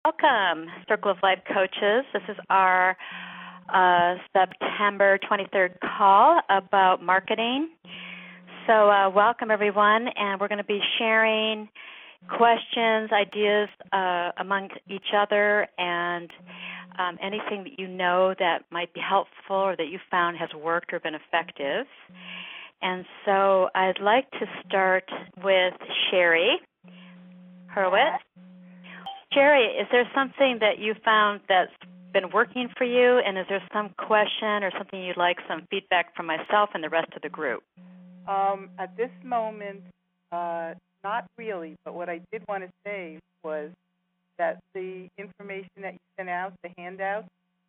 Welcome, Circle of Life coaches. This is our September 23rd call about marketing. So welcome, everyone, and we're going to be sharing questions, ideas among each other, and anything that you know that might be helpful or that you found has worked or been effective. And so I'd like to start with Sherry Hurwitz. Sherry, is there something that you found that's been working for you, and is there some question or something you'd like some feedback from myself and the rest of the group? At this moment, not really, but what I did want to say was that the information that you sent out, the handouts,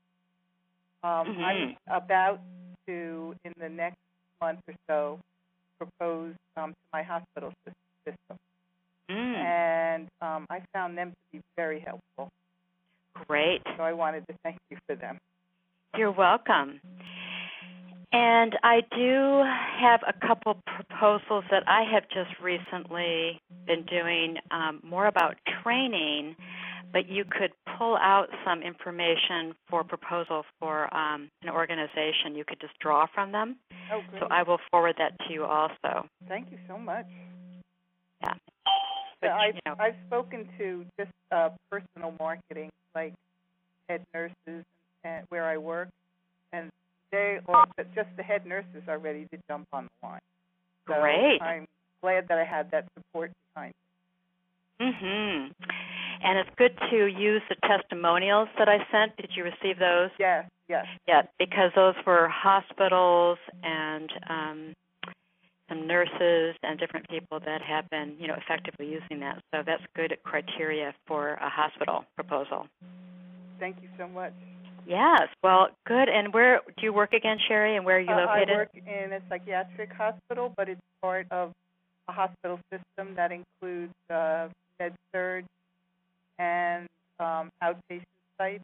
I'm about to, in the next month or so, propose to my hospital system. And I found them to be very helpful. Great. So I wanted to thank you for them. You're welcome. And I do have a couple proposals that I have just recently been doing more about training, but you could pull out some information for proposal for an organization. You could just draw from them. Oh, great. So I will forward that to you also. Thank you so much. Yeah. But, I've spoken to just personal marketing, like head nurses and where I work, and just the head nurses are ready to jump on the line. So Great. I'm glad that I had that support behind me. And it's good to use the testimonials that I sent. Did you receive those? Yes. Yeah, because those were hospitals and some nurses and different people that have been, effectively using that. So that's good criteria for a hospital proposal. Thank you so much. Yes, well, good. And where do you work again, Sherry, and where are you located? I work in a psychiatric hospital, but it's part of a hospital system that includes med-surg and outpatient sites.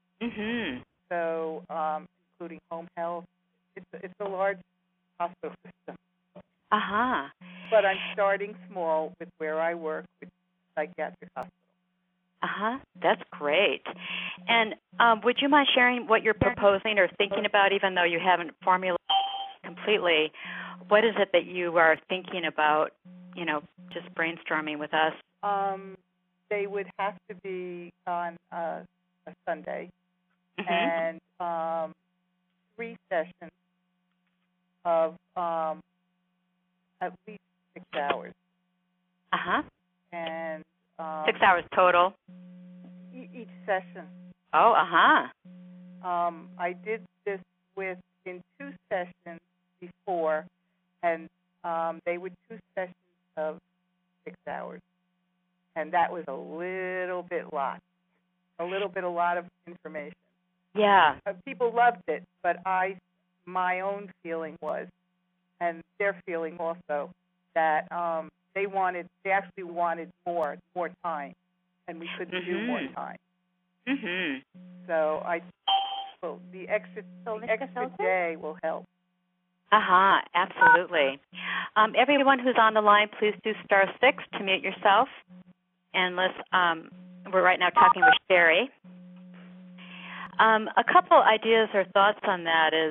So including home health. It's a large hospital system. But I'm starting small with where I work, with psychiatric hospital. That's great. And would you mind sharing what you're proposing or thinking about, even though you haven't formulated completely? What is it that you are thinking about, just brainstorming with us? They would have to be on a Sunday, and 3 sessions of at least 6 hours. And 6 hours total? Each session. Oh, I did this in 2 sessions before, and they were 2 sessions of 6 hours. And that was a little bit a lot of information. Yeah. People loved it, but my own feeling was, and their feeling also, that they actually wanted more time, and we couldn't do more time. So the extra day will help. Absolutely. Everyone who's on the line, please do *6 to mute yourself. And we're right now talking with Sherry. A couple ideas or thoughts on that is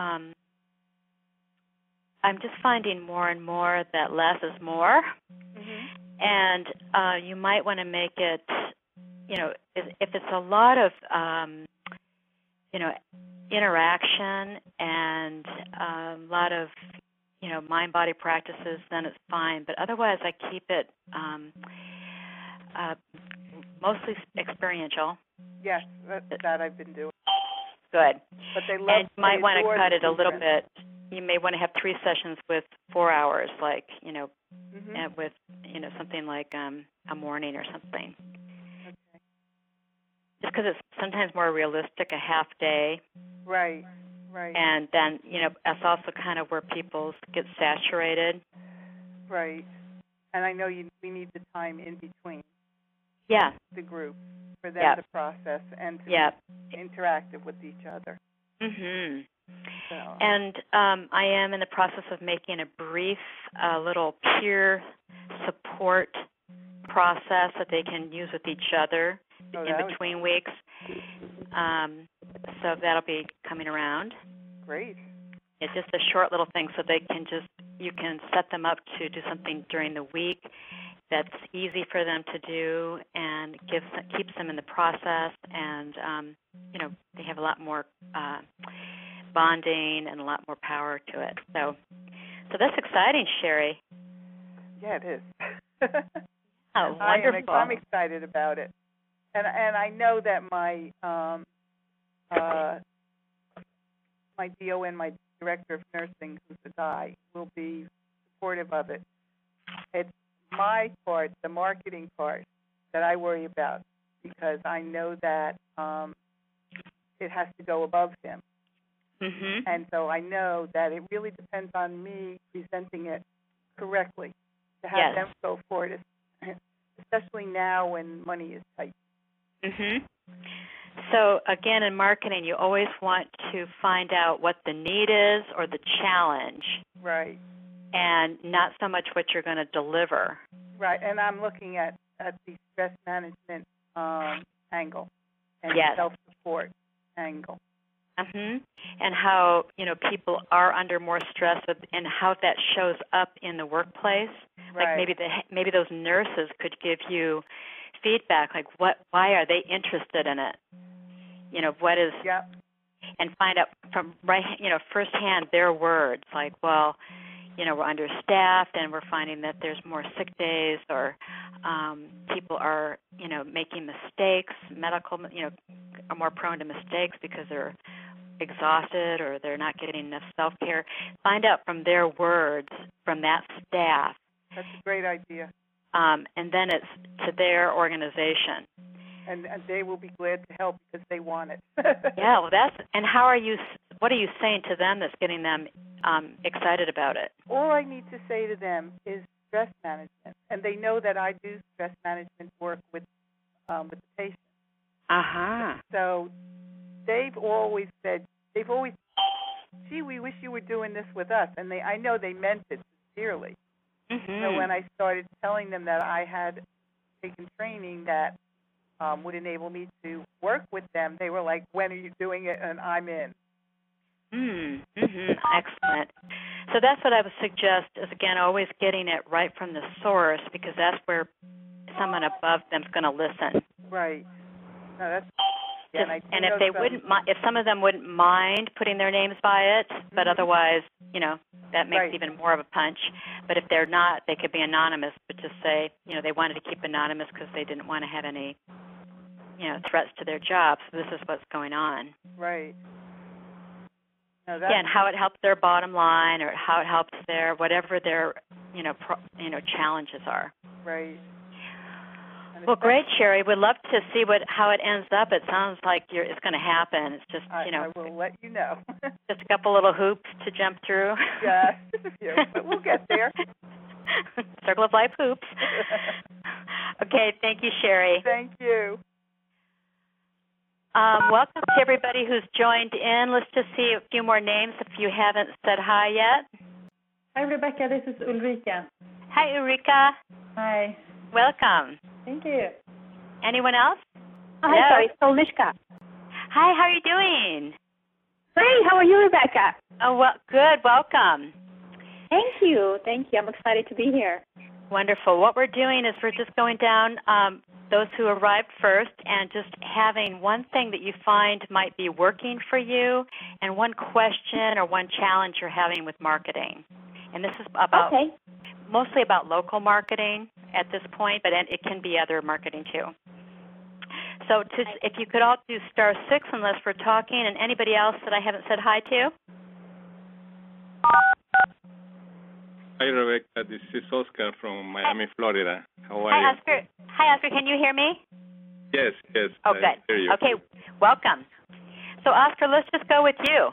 I'm just finding more and more that less is more. And you might want to make it, if it's a lot of, interaction and a lot of, mind-body practices, then it's fine. But otherwise, I keep it mostly experiential. Yes, that I've been doing. Good. But they love. And you might want to cut it a little bit. You may want to have 3 sessions with 4 hours, like, and with, something like a morning or something. Okay. Just because it's sometimes more realistic, a half day. Right. And then, that's also kind of where people get saturated. Right. And I know we need the time in between. Yeah. The group for them to process and to be interactive with each other. So. And I am in the process of making a brief little peer support process that they can use with each other in between weeks. So that'll be coming around. Great. It's just a short little thing so they can you can set them up to do something during the week that's easy for them to do and keeps them in the process, and they have a lot more bonding and a lot more power to it. So that's exciting, Sherry. Yeah, it is. Oh, wonderful. I'm excited about it, and I know that my my DON, my director of nursing, who's a guy, will be supportive of it. It's my part, the marketing part, that I worry about, because I know that it has to go above him. Mm-hmm. And so I know that it really depends on me presenting it correctly to have them go forward, especially now when money is tight. Mm-hmm. So, again, in marketing, you always want to find out what the need is or the challenge. Right. And not so much what you're going to deliver. Right, and I'm looking at the stress management angle and self-support angle. Mm-hmm. And how, people are under more stress and how that shows up in the workplace. Right. Like maybe those nurses could give you feedback, like why are they interested in it? What is, and find out from firsthand their words, like, well, we're understaffed and we're finding that there's more sick days, or people are, making mistakes, are more prone to mistakes because they're exhausted or they're not getting enough self-care. Find out from their words, from that staff. That's a great idea. And then it's to their organization. And they will be glad to help because they want it. Yeah, well, and what are you saying to them that's getting them excited about it? All I need to say to them is stress management, and they know that I do stress management work with the patient. Uh-huh. So they've always said, gee, we wish you were doing this with us, and I know they meant it sincerely. Mm-hmm. So when I started telling them that I had taken training that would enable me to work with them, they were like, when are you doing it? And I'm in. Mm-hmm. Excellent. So that's what I would suggest is, again, always getting it right from the source, because that's where someone above them is going to listen. Right. No, that's... And if if some of them wouldn't mind putting their names by it, but otherwise, that makes even more of a punch. But if they're not, they could be anonymous, but just say, they wanted to keep anonymous because they didn't want to have any, threats to their job. So this is what's going on. Right. No, and how it helps their bottom line, or how it helps their whatever their challenges are. Right. Well, great, Sherry. We'd love to see how it ends up. It sounds like it's going to happen. It's just, I will let you know. Just a couple little hoops to jump through. Yeah, just a few, but we'll get there. Circle of life hoops. Okay, thank you, Sherry. Thank you. Welcome to everybody who's joined in. Let's just see a few more names if you haven't said hi yet. Hi, Rebecca. This is Ulrika. Hi, Ulrika. Hi. Welcome. Thank you. Anyone else? Hi, sorry, it's Solnishka. Hi, how are you doing? Hi, how are you, Rebecca? Oh, well, good. Welcome. Thank you. I'm excited to be here. Wonderful. What we're doing is we're just going down those who arrived first and just having one thing that you find might be working for you and one question or one challenge you're having with marketing. And this is about mostly about local marketing at this point, but it can be other marketing too. So if you could all do *6 unless we're talking, and anybody else that I haven't said hi to. Hi, Rebecca. This is Oscar from Miami, Florida. How are you? Hi, Oscar. Hi, Oscar. Can you hear me? Yes. Oh, good. I hear you. Okay, welcome. So, Oscar, let's just go with you.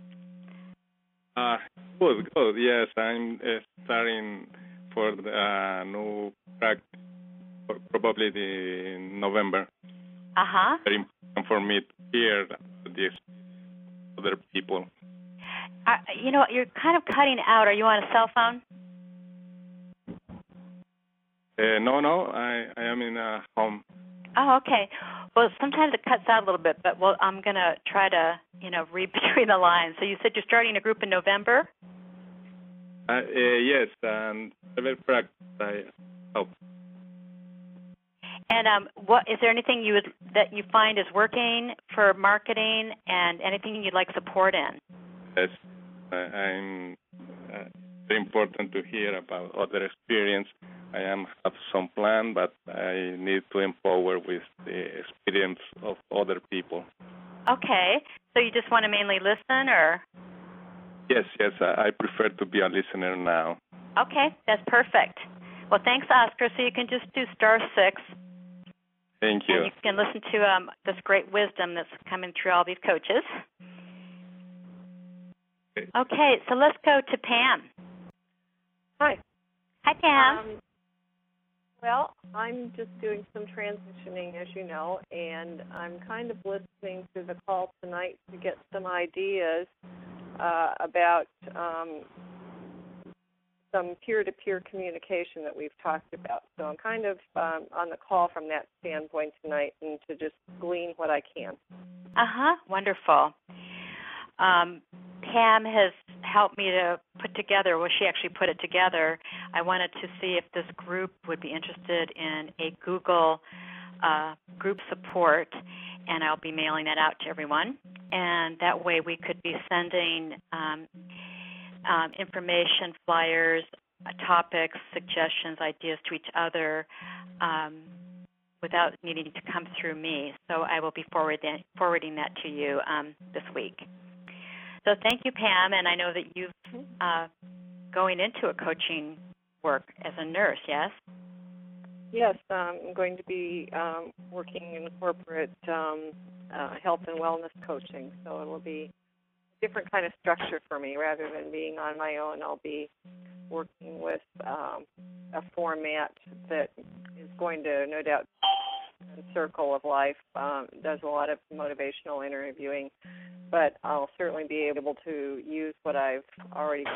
Good. Yes, I'm starting for the new practice probably in November. Uh-huh. Very important for me to hear the other people. You're kind of cutting out. Are you on a cell phone? No, I am in a home. Oh, okay. Well, sometimes it cuts out a little bit, but I'm going to try to, read between the lines. So you said you're starting a group in November? Yes, and private practice, I hope. And what is there anything that you find is working for marketing, and anything you'd like support in? Yes, I'm. It's very important to hear about other experience. I have some plan, but I need to empower with the experience of other people. Okay, so you just want to mainly listen, or? Yes, I prefer to be a listener now. Okay, that's perfect. Well, thanks, Oscar. So you can just do *6. Thank you. And you can listen to this great wisdom that's coming through all these coaches. Okay, so let's go to Pam. Hi. Hi, Pam. Well, I'm just doing some transitioning, as you know, and I'm kind of listening to the call tonight to get some ideas about some peer-to-peer communication that we've talked about. So I'm kind of on the call from that standpoint tonight, and to just glean what I can. Wonderful. Pam has helped me to put together, she actually put it together. I wanted to see if this group would be interested in a Google group support, and I'll be mailing that out to everyone. And that way we could be sending information, flyers, topics, suggestions, ideas to each other without needing to come through me. So I will be forwarding that to you this week. So thank you, Pam, and I know that you've going into a coaching work as a nurse, yes? Yes, I'm going to be working in corporate health and wellness coaching, so it will be a different kind of structure for me. Rather than being on my own, I'll be working with a format that is going to, no doubt, Circle of Life does a lot of motivational interviewing, but I'll certainly be able to use what I've already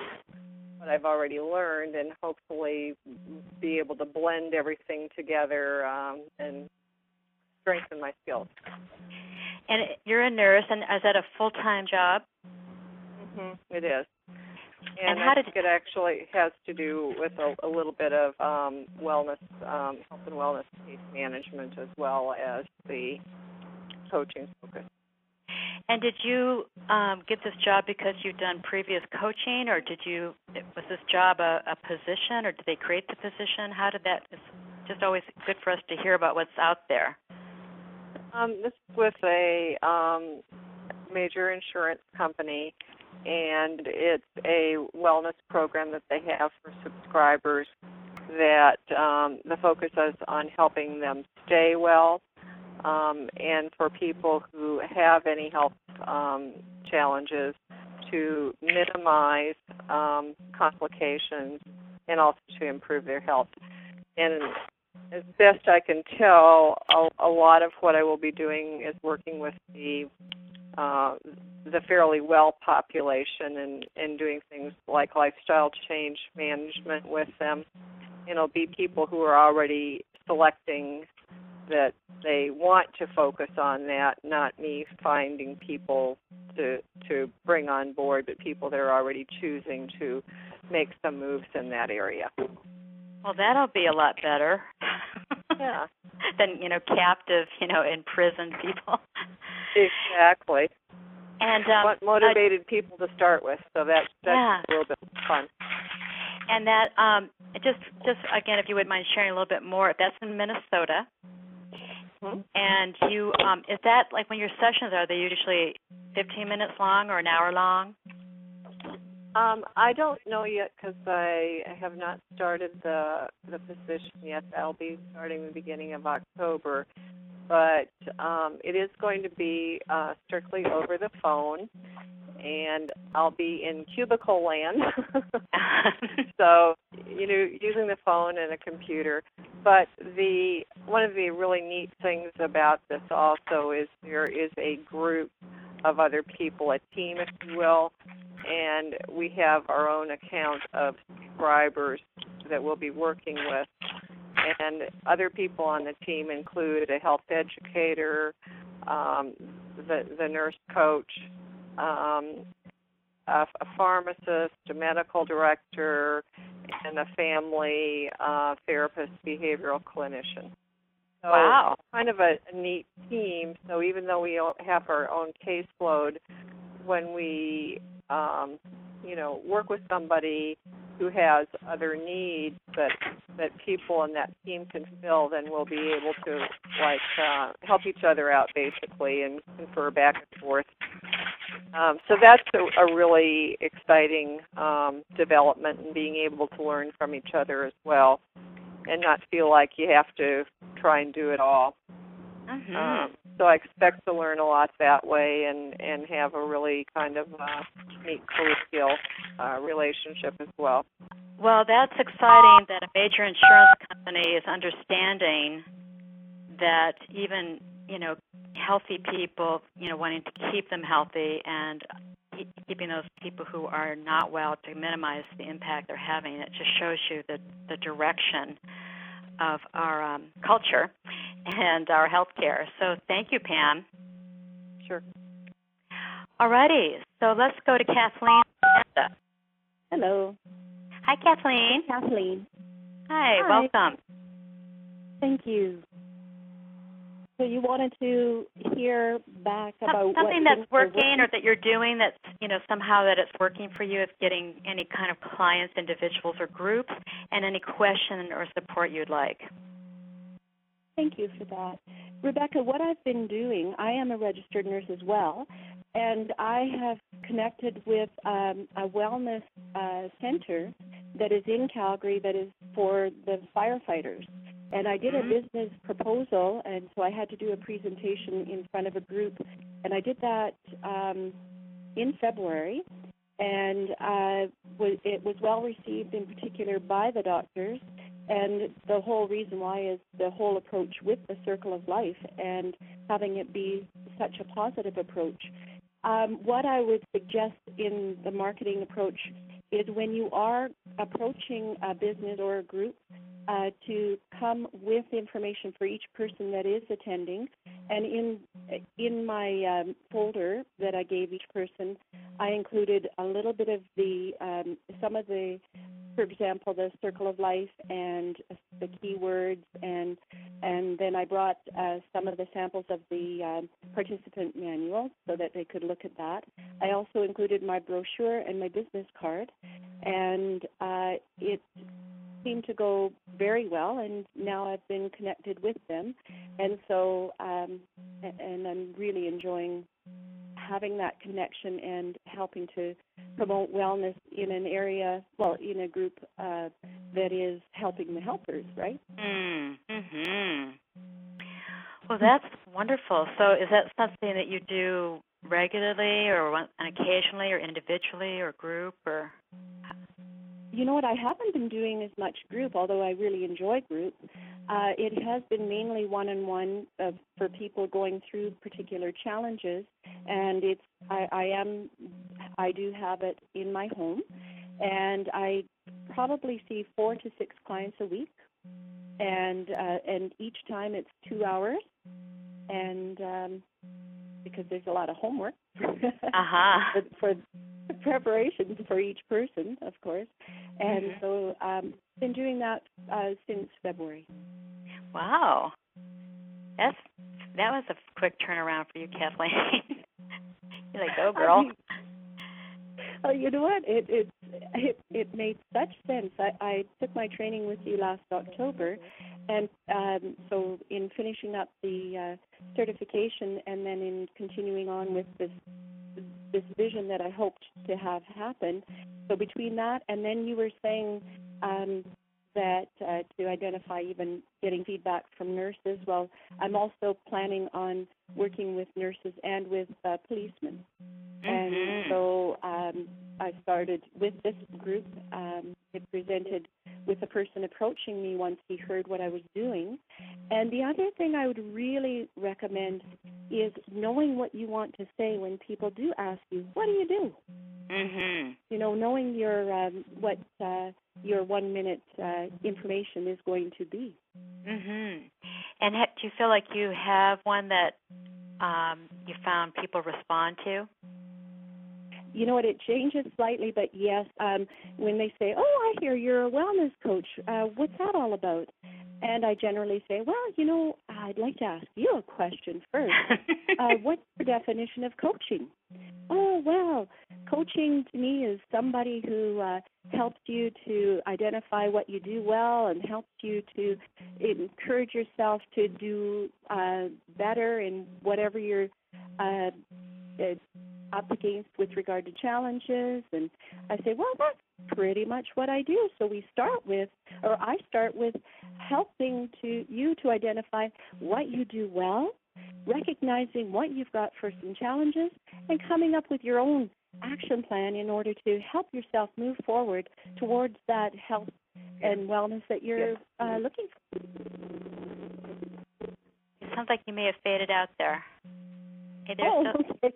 learned, and hopefully be able to blend everything together and strengthen my skills. And you're a nurse, and is that a full-time job? Mm-hmm, it is. And how I think it actually has to do with a little bit of wellness, health and wellness case management, as well as the coaching focus. And did you get this job because you've done previous coaching, or was this job a position, or did they create the position? How did that? It's just always good for us to hear about what's out there. This is with a major insurance company, and it's a wellness program that they have for subscribers that the focus is on helping them stay well, and for people who have any health challenges to minimize complications and also to improve their health. And as best I can tell, a lot of what I will be doing is working with the fairly well population and doing things like lifestyle change management with them. And it'll be people who are already selecting that they want to focus on that, not me finding people to bring on board, but people that are already choosing to make some moves in that area. Well, that'll be a lot better. Yeah. Than, captive, imprisoned people. Exactly. And what motivated people to start with, so that's a little bit fun. And that, just again, if you would mind sharing a little bit more, that's in Minnesota. Mm-hmm. And you, is that like when your sessions are they usually 15 minutes long or an hour long? I don't know yet because I have not started the position yet. I'll be starting the beginning of October. But it is going to be strictly over the phone, and I'll be in cubicle land. So, using the phone and a computer. But one of the really neat things about this also is there is a group of other people, a team, if you will, and we have our own account of subscribers that we'll be working with. And other people on the team include a health educator, the nurse coach, a pharmacist, a medical director, and a family therapist, behavioral clinician. So wow. Kind of a neat team. So even though we have our own caseload, when we work with somebody who has other needs that people in that team can fill, then we'll be able to help each other out basically and confer back and forth. So that's a really exciting development, and being able to learn from each other as well, and not feel like you have to try and do it all. Mm-hmm. So I expect to learn a lot that way, and have a really kind of neat collegial relationship as well. Well, that's exciting that a major insurance company is understanding that even, healthy people, wanting to keep them healthy and keeping those people who are not well to minimize the impact they're having. It just shows you the direction of our culture and our healthcare. So thank you, Pam. Sure. All righty. So let's go to Kathleen. Hello. Hi, Kathleen. Kathleen. Hi. Welcome. Thank you. So you wanted to hear back about something that's working or that you're doing that's, somehow that it's working for you, of getting any kind of clients, individuals, or groups, and any question or support you'd like. Thank you for that. Rebecca, what I've been doing, I am a registered nurse as well, and I have connected with a wellness center that is in Calgary that is for the firefighters. And I did a business proposal, and so I had to do a presentation in front of a group, and I did that in February, and it was well received, in particular by the doctors. And the whole reason why is the whole approach with the Circle of Life and having it be such a positive approach. What I would suggest in the marketing approach is when you are approaching a business or a group, to come with information for each person that is attending. And in my folder that I gave each person, I included a little bit of the some of the, for example, the Circle of Life and the keywords, and then I brought some of the samples of the participant manual so that they could look at that. I also included my brochure and my business card, and it seemed to go very well, and now I've been connected with them, and so and I'm really enjoying having that connection and helping to promote wellness in an area, in a group that is helping the helpers, right? Mm-hmm. Well, that's wonderful. So is that something that you do regularly or occasionally or individually or group or? You know what, I haven't been doing as much group, although I really enjoy group. It has been mainly one-on-one for people going through particular challenges, and I do have it in my home, and I probably see 4 to 6 clients a week, and each time it's 2 hours, and because there's a lot of homework for preparations for each person, of course. And so I've been doing that since February. Wow. That was a quick turnaround for you, Kathleen. You're like, go, girl. You know what? It made such sense. I took my training with you last October, and so in finishing up the certification and then in continuing on with this vision that I hoped to have happen. So between that and then you were saying that to identify even getting feedback from nurses, well, I'm also planning on working with nurses and with policemen. And so I started with this group. It presented with a person approaching me once he heard what I was doing, And the other thing I would really recommend is knowing what you want to say when people do ask you, what do you do? Mhm. You know, knowing your what your 1 minute information is going to be. Mhm. And do you feel like you have one that you found people respond to? You know what, it changes slightly, but yes, when they say, oh, I hear you're a wellness coach, what's that all about? And I generally say, well, you know, I'd like to ask you a question first. What's your definition of coaching? Oh, well, coaching to me is somebody who helps you to identify what you do well and helps you to encourage yourself to do better in whatever you're up against with regard to challenges. And I say, well, that's pretty much what I do. So I start with helping you to identify what you do well, recognizing what you've got for some challenges, and coming up with your own action plan in order to help yourself move forward towards that health and wellness that you're looking for. It sounds like you may have faded out there. Hey, okay.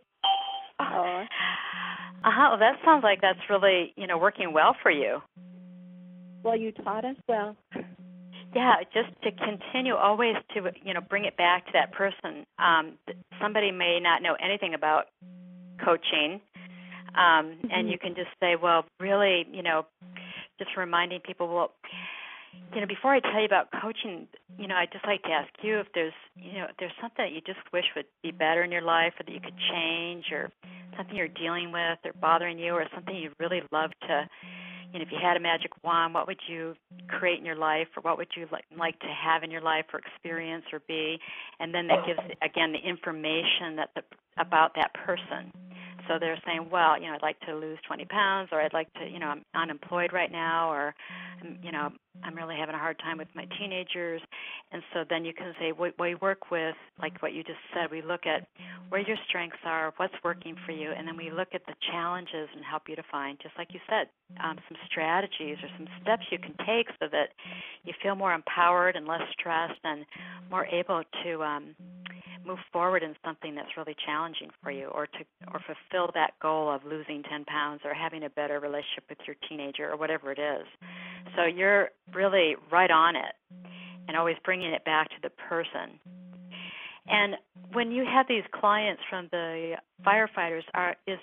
Well, that sounds like that's really, working well for you. Well, you taught us well. Yeah, just to continue always to, bring it back to that person. Somebody may not know anything about coaching, and you can just say, well, really, just reminding people, well, before I tell you about coaching, I'd just like to ask you if there's something that you just wish would be better in your life, or that you could change, or something you're dealing with or bothering you, or something you'd really love to, if you had a magic wand, what would you create in your life, or what would you like to have in your life, or experience, or be? And then that gives, again, the information about that person. So they're saying, well, I'd like to lose 20 pounds, or I'd like to, I'm unemployed right now, or, I'm really having a hard time with my teenagers. And so then you can say, we work with, like what you just said, we look at where your strengths are, what's working for you, and then we look at the challenges and help you to find, just like you said, some strategies or some steps you can take so that you feel more empowered and less stressed and more able to move forward in something that's really challenging for you, or fulfill that goal of losing 10 pounds or having a better relationship with your teenager, or whatever it is. So you're really right on it, and always bringing it back to the person. And when you have these clients from the firefighters, it's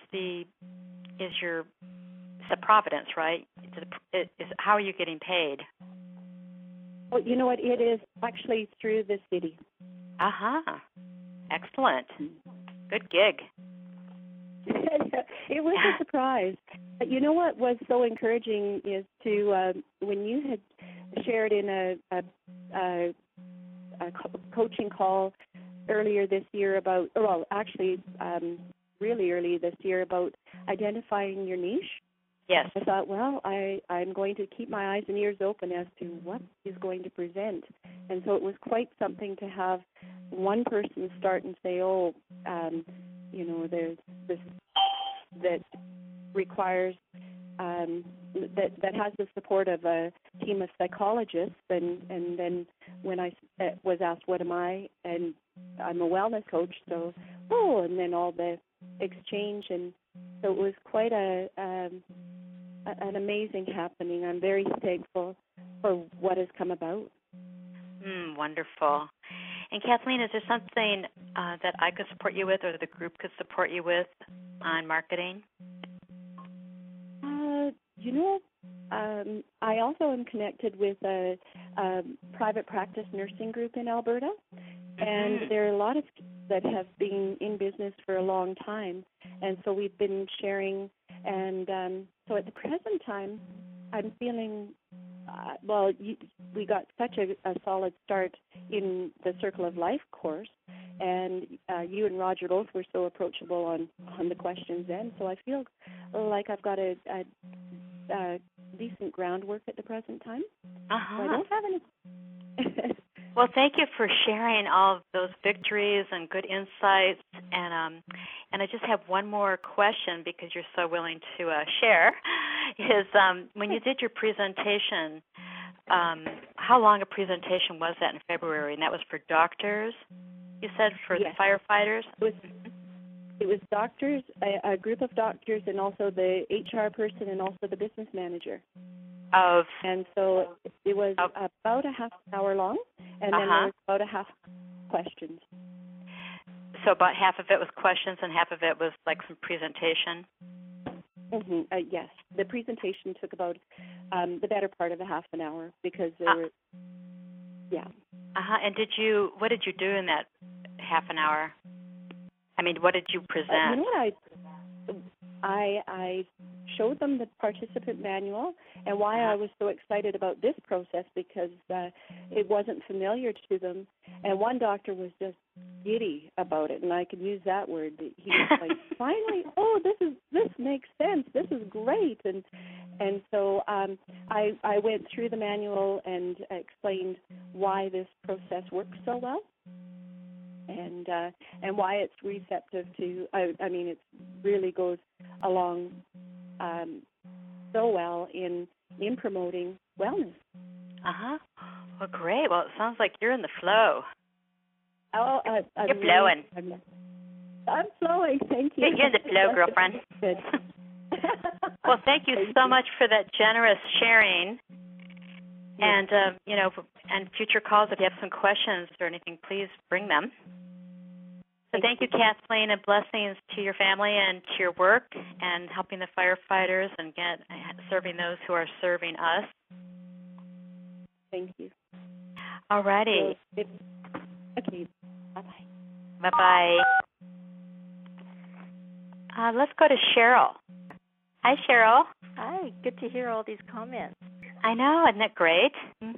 a Providence, right? How are you getting paid? Well, you know what? It is actually through the city. Excellent. Good gig. It was a surprise. But you know what was so encouraging is to when you had shared in a coaching call earlier this year about, really early this year, about identifying your niche. Yes. I thought, well, I'm going to keep my eyes and ears open as to what is going to present. And so it was quite something to have one person start and say, there's this that requires, that has the support of a team of psychologists. And then when I was asked, what am I? And I'm a wellness coach. So, and then all the exchange. And so it was quite an amazing happening. I'm very thankful for what has come about. Wonderful. And Kathleen, is there something that I could support you with, or the group could support you with on marketing? I also am connected with a private practice nursing group in Alberta, and there are a lot of that have been in business for a long time, and so we've been sharing. And so at the present time, I'm feeling, we got such a solid start in the Circle of Life course, and you and Roger both were so approachable on the questions then, so I feel like I've got a decent groundwork at the present time. So I don't have any. Well, thank you for sharing all of those victories and good insights. And I just have one more question, because you're so willing to share. Is when you did your presentation, how long a presentation was that in February? And that was for doctors, you said, for Yes. the firefighters? It was doctors, a group of doctors, and also the HR person, and also the business manager. And so it was about a half hour long, and then there was about a half questions. So about half of it was questions and half of it was like some presentation? Yes. The presentation took about the better part of a half an hour because there were, yeah. And what did you do in that half an hour? I mean, what did you present? You know what, I showed them the participant manual and why I was so excited about this process because it wasn't familiar to them. And one doctor was just giddy about it, and I could use that word. He was like, finally, this makes sense. This is great. And so I went through the manual and explained why this process works so well. And why it's receptive to, I mean, it really goes along so well in promoting wellness. Well, great. Well, it sounds like you're in the flow. You're flowing. I'm flowing, thank you. You're in the flow, girlfriend. Good. Well, thank you so much for that generous sharing. And, and future calls, if you have some questions or anything, please bring them. So thank you, Kathleen, and blessings to your family and to your work and helping the firefighters and serving those who are serving us. Thank you. All righty. Okay. Bye-bye. Bye-bye. Let's go to Cheryl. Hi, Cheryl. Hi. Good to hear all these comments. I know. Isn't that great?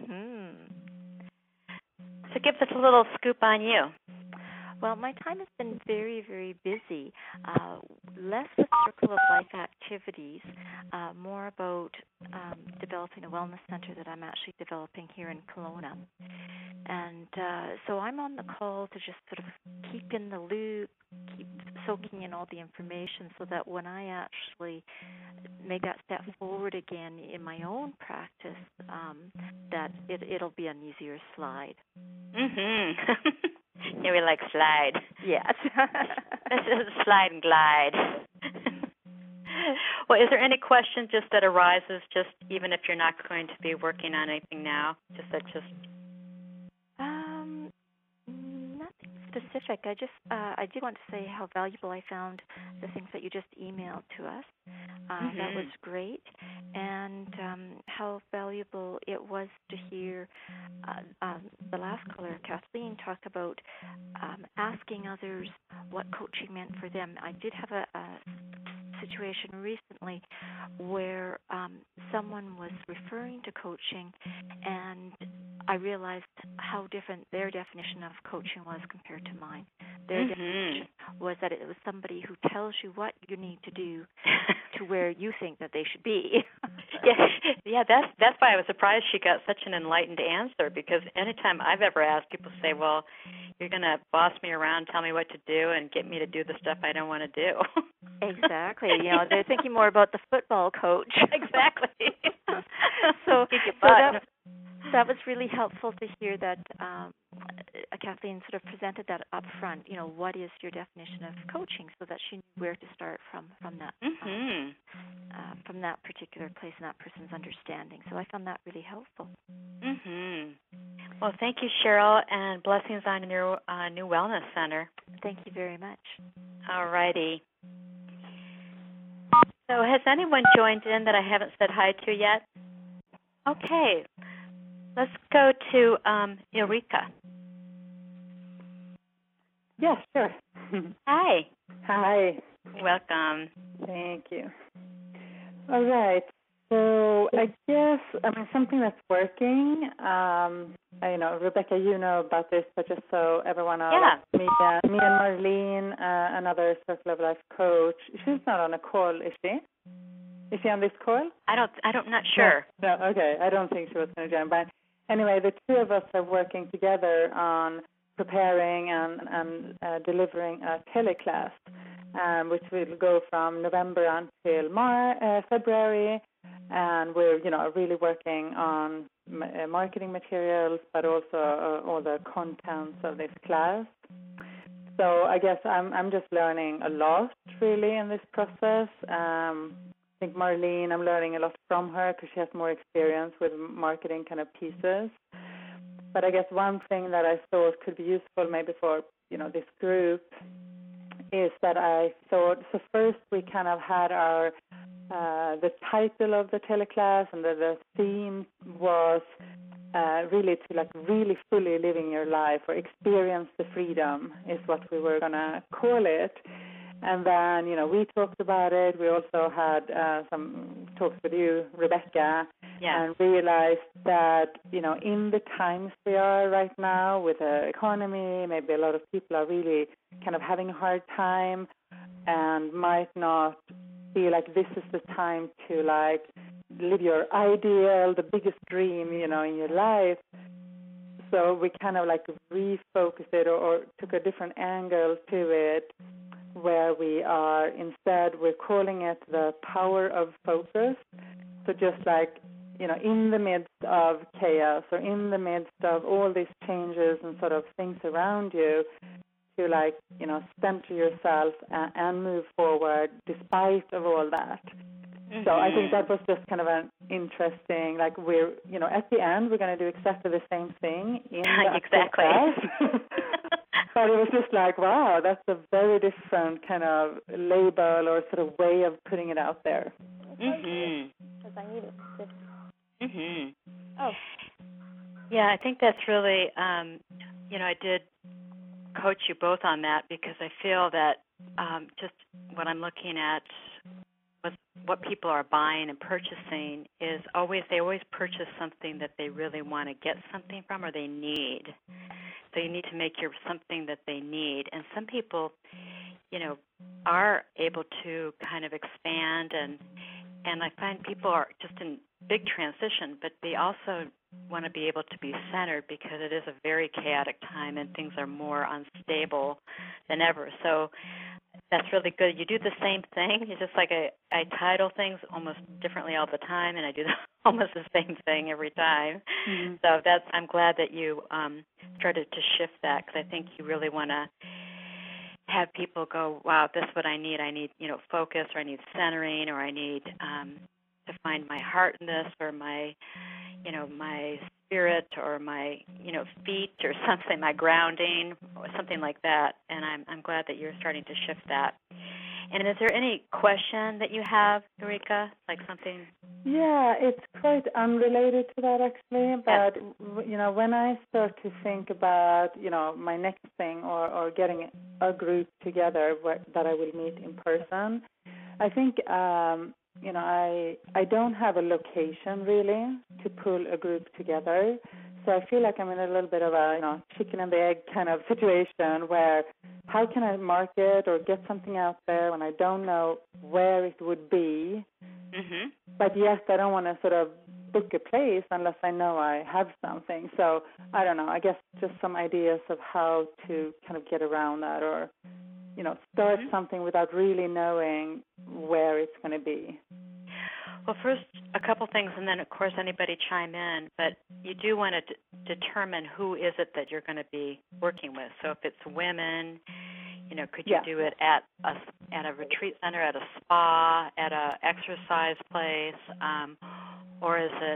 So give us a little scoop on you. Well, my time has been very, very busy. Less with Circle of Life activities, more about developing a wellness center that I'm actually developing here in Kelowna. And so I'm on the call to just sort of keep in the loop, keep soaking in all the information so that when I actually make that step forward again in my own practice, that it'll be an easier slide. Yeah, we like slide. Yes. This is slide and glide. Well, is there any question just that arises, just even if you're not going to be working on anything now? Nothing specific. I did want to say how valuable I found the things that you just emailed to us. That was great, and how valuable it was to hear the last caller, Kathleen, talk about asking others what coaching meant for them. I did have a situation recently where someone was referring to coaching, and I realized how different their definition of coaching was compared to mine. Their definition was that it was somebody who tells you what you need to do to where you think that they should be. Yeah, that's why I was surprised she got such an enlightened answer, because anytime I've ever asked, people say, well, you're going to boss me around, tell me what to do, and get me to do the stuff I don't want to do. Exactly. They're thinking more about the football coach. Exactly. So that was really helpful to hear that Kathleen sort of presented that up front. What is your definition of coaching, so that she knew where to start from that from that particular place and that person's understanding. So I found that really helpful. Well, thank you, Cheryl, and blessings on your new wellness center. Thank you very much. All righty. So has anyone joined in that I haven't said hi to yet? Okay. Let's go to Eureka. Yes, sure. Hi. Hi. Welcome. Thank you. All right. So I guess, something that's working, Rebecca, you know about this, but just so everyone knows, me and Marlene, another Circle of Life coach, she's not on a call, is she? Is she on this call? I'm not sure. No, okay. I don't think she was going to join. But anyway, the two of us are working together on preparing and delivering a teleclass, which will go from November until February. And we're, really working on marketing materials, but also all the contents of this class. So I guess I'm just learning a lot really in this process. I think Marlene, I'm learning a lot from her because she has more experience with marketing kind of pieces. But I guess one thing that I thought could be useful maybe for, this group is that I thought, so first we kind of had our, the title of the teleclass, and the theme was really to really fully living your life, or experience the freedom is what we were going to call it. And then, we talked about it. We also had some talks with you, Rebecca, and realized that, in the times we are right now with the economy, maybe a lot of people are really kind of having a hard time and might not feel like this is the time to, live your ideal, the biggest dream, in your life. So we kind of refocused it or took a different angle to it, where we are, instead, we're calling it the power of focus. So just in the midst of chaos, or in the midst of all these changes and sort of things around you, to center yourself and move forward despite of all that. Mm-hmm. So I think that was just kind of an interesting, we're, at the end, we're going to do exactly the same thing in the exactly. class. But it was just wow, that's a very different kind of label or sort of way of putting it out there. Mhm. Because I need it. Mhm. Oh. Yeah, I think that's really, I did coach you both on that, because I feel that just what I'm looking at with what people are buying and purchasing is they always purchase something that they really want to get something from, or they need. So you need to make something that they need. And some people, are able to kind of expand, and I find people are just in big transition, but they also want to be able to be centered, because it is a very chaotic time and things are more unstable than ever. So that's really good. You do the same thing. You just I title things almost differently all the time, and I do almost the same thing every time. Mm-hmm. So I'm glad that you started to shift that, because I think you really want to have people go, wow, this is what I need. I need, focus, or I need centering, or I need to find my heart in this, or my, my spirit, or my, feet, or something, my grounding, or something like that. And I'm glad that you're starting to shift that. And is there any question that you have, Eureka, something? Yeah, it's quite unrelated to that, actually. But, when I start to think about, my next thing, or getting a group together that I will meet in person, I think, I don't have a location, really, to pull a group together. So I feel like I'm in a little bit of a, chicken and the egg kind of situation, where how can I market or get something out there when I don't know where it would be? Mm-hmm. But yes, I don't want to sort of book a place unless I know I have something. So I don't know. I guess just some ideas of how to kind of get around that, or, start something without really knowing where it's going to be. Well, first, a couple things, and then, of course, anybody chime in. But you do want to determine who is it that you're going to be working with. So if it's women, could you do it at a retreat center, at a spa, at a exercise place, or is it,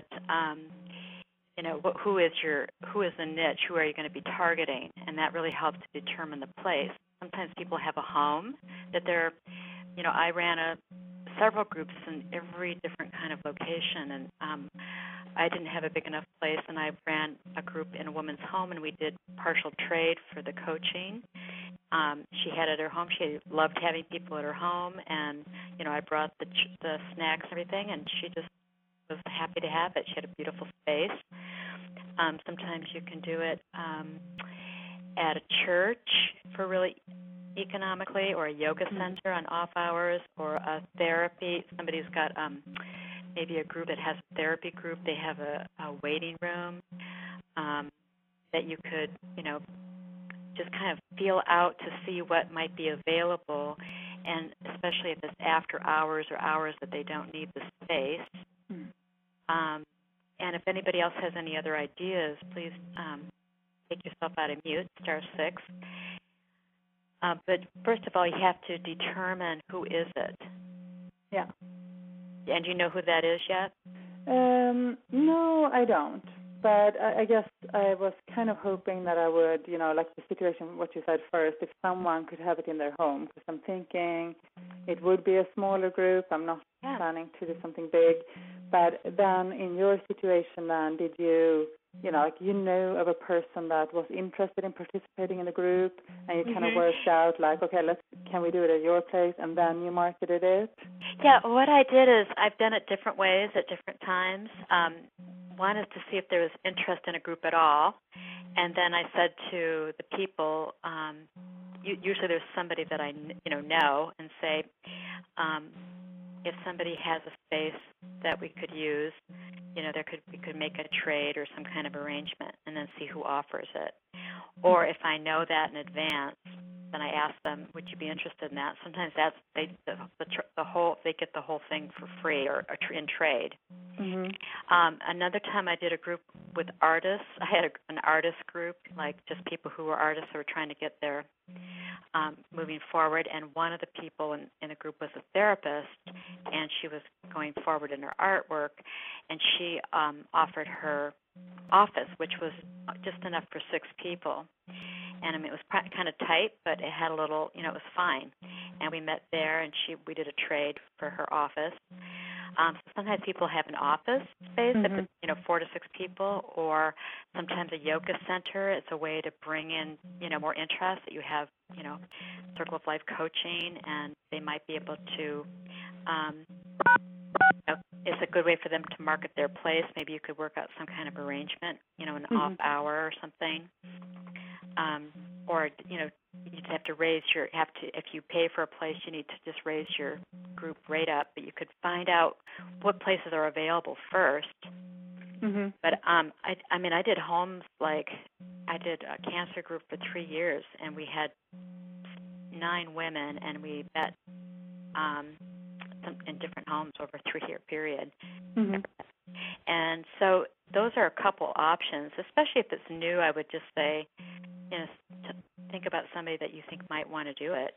who is the niche? Who are you going to be targeting? And that really helps to determine the place. Sometimes people have a home that they're, I ran several groups in every different kind of location, and I didn't have a big enough place, and I ran a group in a woman's home, and we did partial trade for the coaching. She had it at her home. She loved having people at her home, and I brought the snacks and everything, and she just was happy to have it. She had a beautiful space. Sometimes you can do it at a church for really economically, or a yoga center on off hours, or a therapy. Somebody's got maybe a group that has a therapy group. They have a waiting room that you could, just kind of feel out to see what might be available, and especially if it's after hours or hours that they don't need the space. if anybody else has any other ideas, please take yourself out of mute, *6. But first of all, you have to determine who is it. Yeah. And do you know who that is yet? No, I don't. But I guess I was kind of hoping that I would, like the situation, what you said first, if someone could have it in their home, because I'm thinking it would be a smaller group. I'm not planning to do something big. But then in your situation, then, did you, you know of a person that was interested in participating in the group, and you kind of worked out, like, okay, can we do it at your place, and then you marketed it? Yeah, what I did is I've done it different ways at different times. One is to see if there was interest in a group at all, and then I said to the people, usually there's somebody that I know, and say, if somebody has a space that we could use, we could make a trade or some kind of arrangement, and then see who offers it. Or if I know that in advance, then I ask them, would you be interested in that? Sometimes they get the whole thing for free or in trade. Mm-hmm. Another time I did a group with artists. I had an artist group, like just people who were artists who were trying to get their moving forward. And one of the people in the group was a therapist, and she was going forward in her artwork, and she offered her office, which was just enough for 6 people. And it was kind of tight, but it had a little, it was fine. And we met there, and we did a trade for her office. So sometimes people have an office space, that 4 to 6 people, or sometimes a yoga center. It's a way to bring in, more interest. That you have, Circle of Life coaching, and they might be able to. It's a good way for them to market their place. Maybe you could work out some kind of arrangement, an off hour or something. Or you have to if you pay for a place, you need to just raise your group rate up. But you could find out what places are available first. Mm-hmm. But I did homes, like I did a cancer group for 3 years, and we had 9 women, and we met in different homes over a 3-year period. Mm-hmm. And so those are a couple options, especially if it's new. I would just say, to think about somebody that you think might want to do it,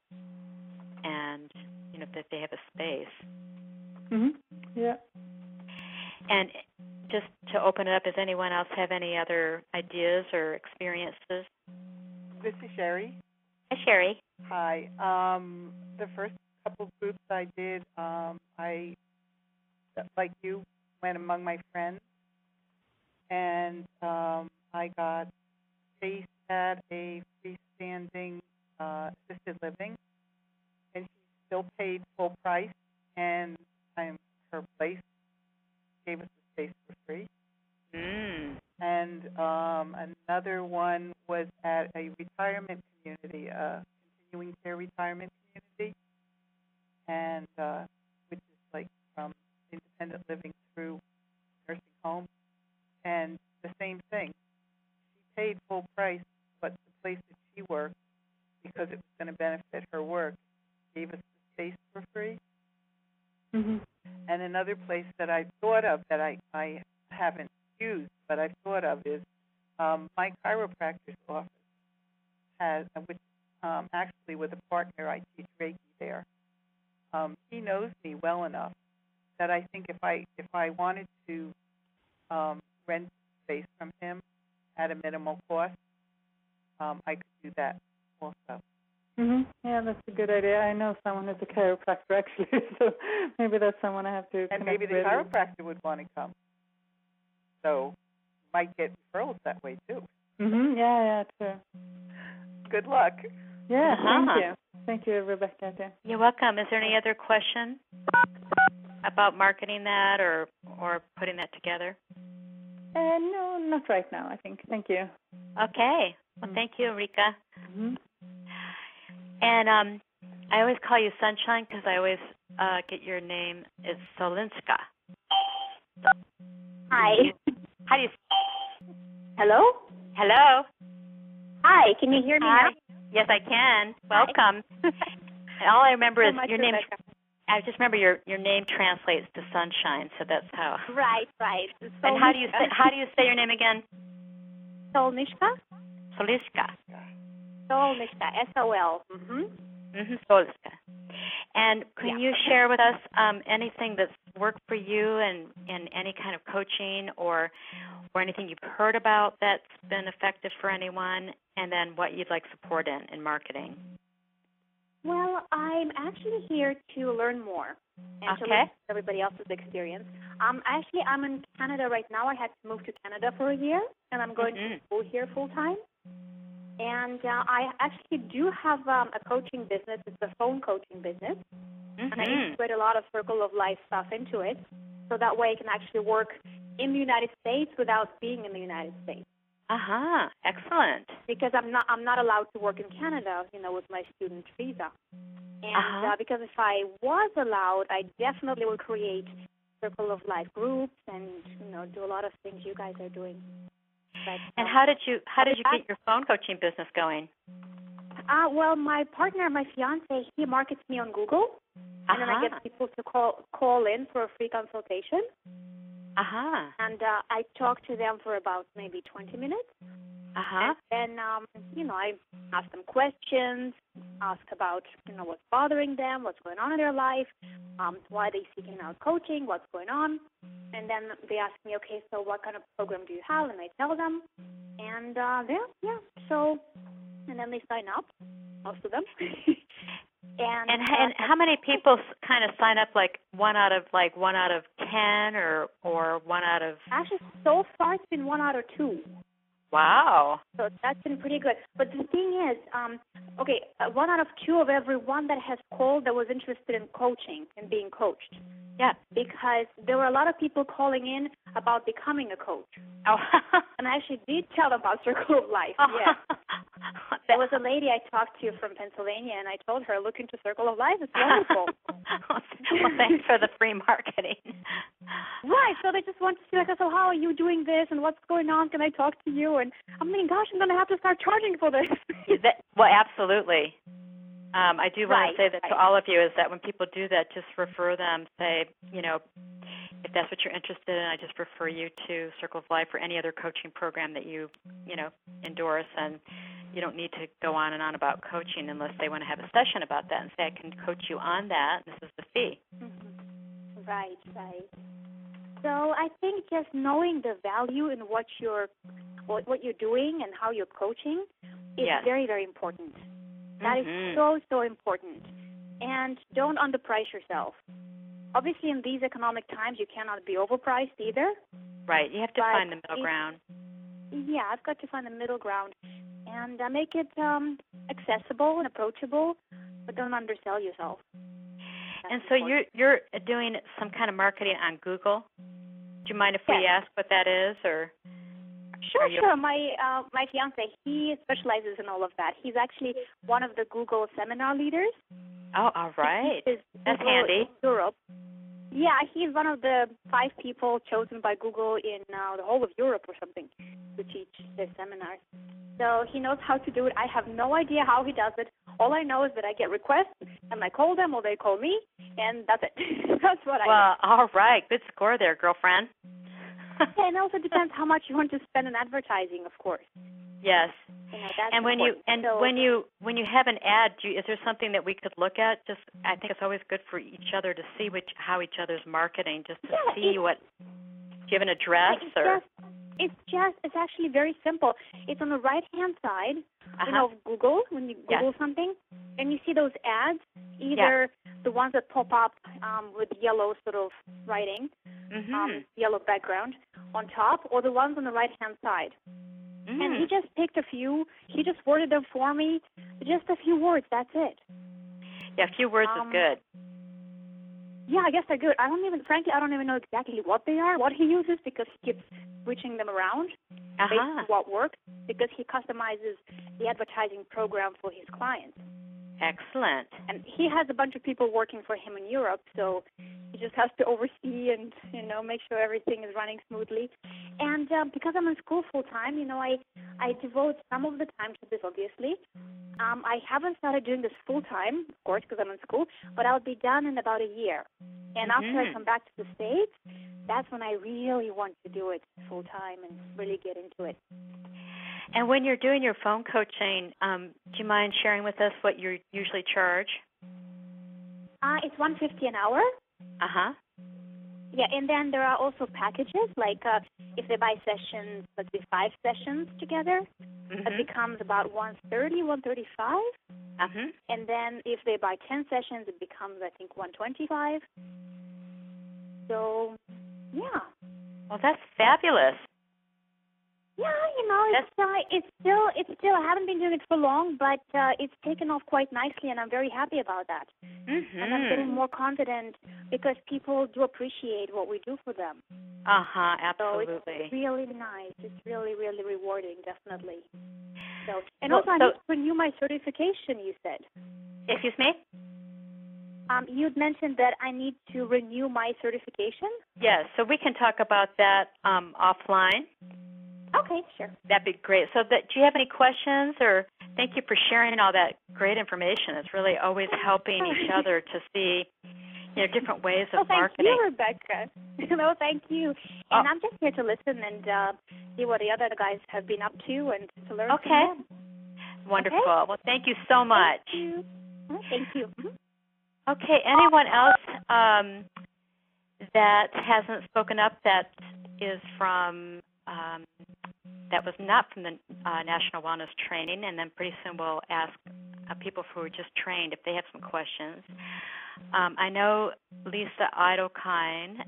and that they have a space. Mm-hmm. Yeah. And just to open it up, does anyone else have any other ideas or experiences? This is Sherry. Hi, Sherry. Hi. The first couple groups I did, I, like you, went among my friends, and I got space at a freestanding assisted living, and she still paid full price, and her place gave us the space for free. Mm. And another one was at a retirement community, a continuing care retirement community, and which is like from independent living through nursing home, and the same thing. She paid full price, but the place that she worked, because it was going to benefit her work, gave us the space for free. Mm-hmm. And another place that I thought of that I haven't used, but I've thought of is my chiropractor's office has, which actually with a partner I teach Reiki there. He knows me well enough that I think if I wanted to rent space from him at a minimal cost, I could do that also. Mm-hmm. Yeah, that's a good idea. I know someone who's a chiropractor actually, so maybe that's someone I have to. And maybe the chiropractor would want to come. So you might get referrals that way too. Mhm. Yeah, true. Good luck. Yeah, Thank you, Rebecca. You're welcome. Is there any other question about marketing that or putting that together? No, not right now, I think. Thank you. Okay. Well, thank you, Rika. Mm-hmm. And I always call you Sunshine because I always get your name is Solinska. Hi. How do you? Hello? Hello. Hi, can you hear me Hi. now? Yes, I can. Welcome. And all I remember is your name. I just remember your name translates to sunshine, so that's how. Right. And how do you say your name again? Solnishka. Solishka. S-O-L. Solishka. And can you share with us anything that's worked for you and any kind of coaching or anything you've heard about that's been effective for anyone, and then what you'd like support in marketing? Well, I'm actually here to learn more and to learn everybody else's experience. I'm in Canada right now. I had to move to Canada for a year, and I'm going to school here full time. And I actually do have a coaching business. It's a phone coaching business. And I integrate a lot of Circle of Life stuff into it, so that way I can actually work in the United States without being in the United States. Excellent. Because I'm not allowed to work in Canada, with my student visa. And because if I was allowed, I definitely would create Circle of Life groups and do a lot of things you guys are doing. But, and how did you get your phone coaching business going? Well, my partner, my fiance, he markets me on Google, and then I get people to call in for a free consultation. And I talk to them for about maybe 20 minutes. And then, I ask them questions, ask about, what's bothering them, what's going on in their life, why they're seeking out coaching, what's going on. And then they ask me, okay, so what kind of program do you have? And I tell them. And, and then they sign up, most of them. And how many people kind of sign up? Like one out of 10, or 1 out of? Actually, so far it's been 1 out of 2. Wow. So that's been pretty good. But the thing is, 1 out of 2 of every one that has called that was interested in coaching and being coached. Yeah. Because there were a lot of people calling in about becoming a coach. And I actually did tell them about Circle of Life. Yeah. There was a lady I talked to from Pennsylvania, and I told her, look into Circle of Life. It's wonderful. Well, thanks for the free marketing. Right. So they just want to see, so how are you doing this, and what's going on? Can I talk to you? And I'm thinking, gosh, I'm going to have to start charging for this. Well, absolutely. I do want to say that to all of you is that when people do that, just refer them. Say, if that's what you're interested in, I just refer you to Circle of Life or any other coaching program that you endorse, and you don't need to go on and on about coaching unless they want to have a session about that and say, I can coach you on that. This is the fee. Right. So I think just knowing the value in what you're doing and how you're coaching is very, very important. That is so important. And don't underprice yourself. Obviously, in these economic times, you cannot be overpriced either. Right. You have to find the middle ground. Yeah, I've got to find the middle ground and make it accessible and approachable, but don't undersell yourself. And so you're doing some kind of marketing on Google. Do you mind if we ask what that is, or? Sure. My fiance, he specializes in all of that. He's actually one of the Google seminar leaders. Oh, all right. That's handy. Europe. Yeah, he's one of the 5 people chosen by Google in the whole of Europe or something to teach their seminars. So he knows how to do it. I have no idea how he does it. All I know is that I get requests, and I call them, or they call me, and that's it. That's what I know. Well, all right. Good score there, girlfriend. And it also depends how much you want to spend on advertising, of course. Yes. That's and when you have an ad, is there something that we could look at? Just, I think it's always good for each other to see how each other's marketing, just to see what. Do you have an address or? It's actually very simple. It's on the right-hand side, of Google, when you Google something, and you see those ads, either the ones that pop up with yellow sort of writing, yellow background on top, or the ones on the right-hand side. And he just picked a few. He just worded them for me. Just a few words. That's it. Yeah, a few words is good. Yeah, I guess they're good. I don't even know exactly what they are, what he uses, because he keeps switching them around based on what works, because he customizes the advertising program for his clients. Excellent. And he has a bunch of people working for him in Europe, so he just has to oversee and, make sure everything is running smoothly. And because I'm in school full time, I devote some of the time to this, obviously. I haven't started doing this full time, of course, because I'm in school, but I'll be done in about a year. And after I come back to the States, that's when I really want to do it full time and really get into it. And when you're doing your phone coaching, do you mind sharing with us what you usually charge? It's $150 an hour. Uh-huh. Yeah, and then there are also packages, like if they buy sessions, let's say 5 sessions together, it becomes about $130, $135. And then if they buy 10 sessions, it becomes, I think, $125. So, yeah. Well, that's fabulous. Yeah, it's still. I haven't been doing it for long, but it's taken off quite nicely, and I'm very happy about that. And I'm getting more confident because people do appreciate what we do for them. Absolutely. So it's really nice. It's really, really rewarding, definitely. So, and also, I need to renew my certification. You said. Excuse me. You'd mentioned that I need to renew my certification. Yes. So we can talk about that offline. Okay, sure. That'd be great. So do you have any questions, or thank you for sharing all that great information. It's really always helping each other to see, different ways of marketing. Thank you, Rebecca. No, thank you. And I'm just here to listen and see what the other guys have been up to and to learn from them. Wonderful. Okay. Well, thank you so much. Thank you. Okay, anyone else that hasn't spoken up that is from that was not from the National Wellness Training, and then pretty soon we'll ask people who were just trained if they have some questions. I know Lisa Idlekind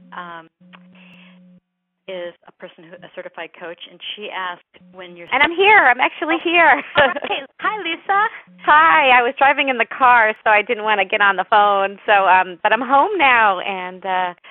is a certified coach, and she asked when you're... And I'm here. I'm actually here. Okay. Hi, Lisa. Hi. I was driving in the car, so I didn't want to get on the phone. So, but I'm home now, and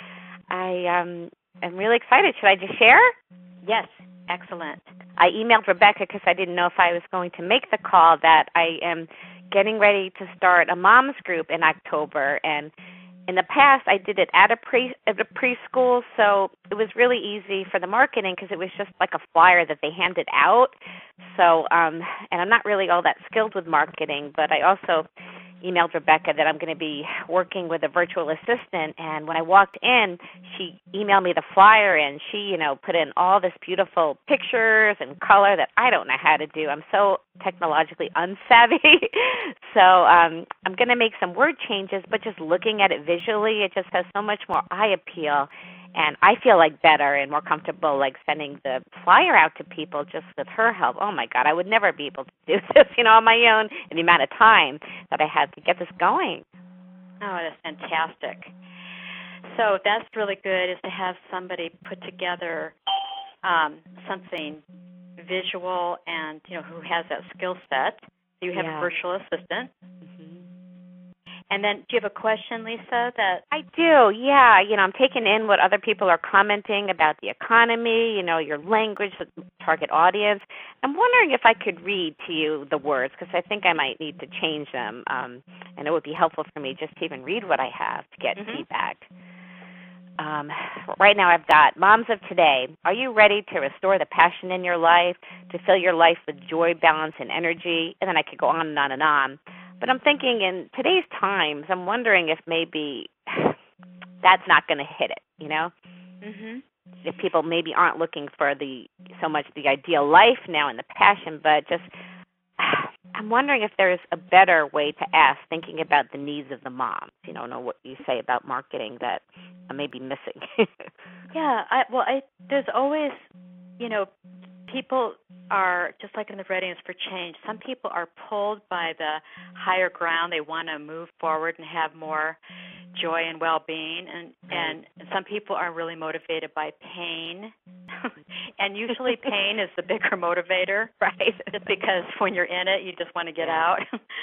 I'm really excited. Should I just share? Yes. Excellent. I emailed Rebecca because I didn't know if I was going to make the call that I am getting ready to start a mom's group in October. And in the past, I did it at a preschool, so it was really easy for the marketing because it was just like a flyer that they handed out. So, and I'm not really all that skilled with marketing, but I also emailed Rebecca that I'm going to be working with a virtual assistant, and when I walked in, she emailed me the flyer, and she, put in all this beautiful pictures and color that I don't know how to do. I'm so technologically unsavvy. So I'm going to make some word changes, but just looking at it visually, it just has so much more eye appeal. And I feel like better and more comfortable like sending the flyer out to people just with her help. Oh, my God, I would never be able to do this, on my own in the amount of time that I had to get this going. Oh, that's fantastic. So that's really good is to have somebody put together something visual and, who has that skill set. So you have a virtual assistant. And then, do you have a question, Lisa? That I do, yeah. I'm taking in what other people are commenting about the economy, your language, the target audience. I'm wondering if I could read to you the words, because I think I might need to change them. And it would be helpful for me just to even read what I have to get feedback. Right now I've got Moms of Today. Are you ready to restore the passion in your life, to fill your life with joy, balance, and energy? And then I could go on and on and on. But I'm thinking in today's times, I'm wondering if maybe that's not going to hit it, If people maybe aren't looking for so much the ideal life now and the passion, but just I'm wondering if there's a better way to ask, thinking about the needs of the moms. Know what you say about marketing that I may be missing. Yeah, there's always, people are, just like in the Readiness for Change, some people are pulled by the higher ground. They want to move forward and have more joy and well-being. And some people are really motivated by pain. And usually pain is the bigger motivator, right? Just because when you're in it, you just want to get out.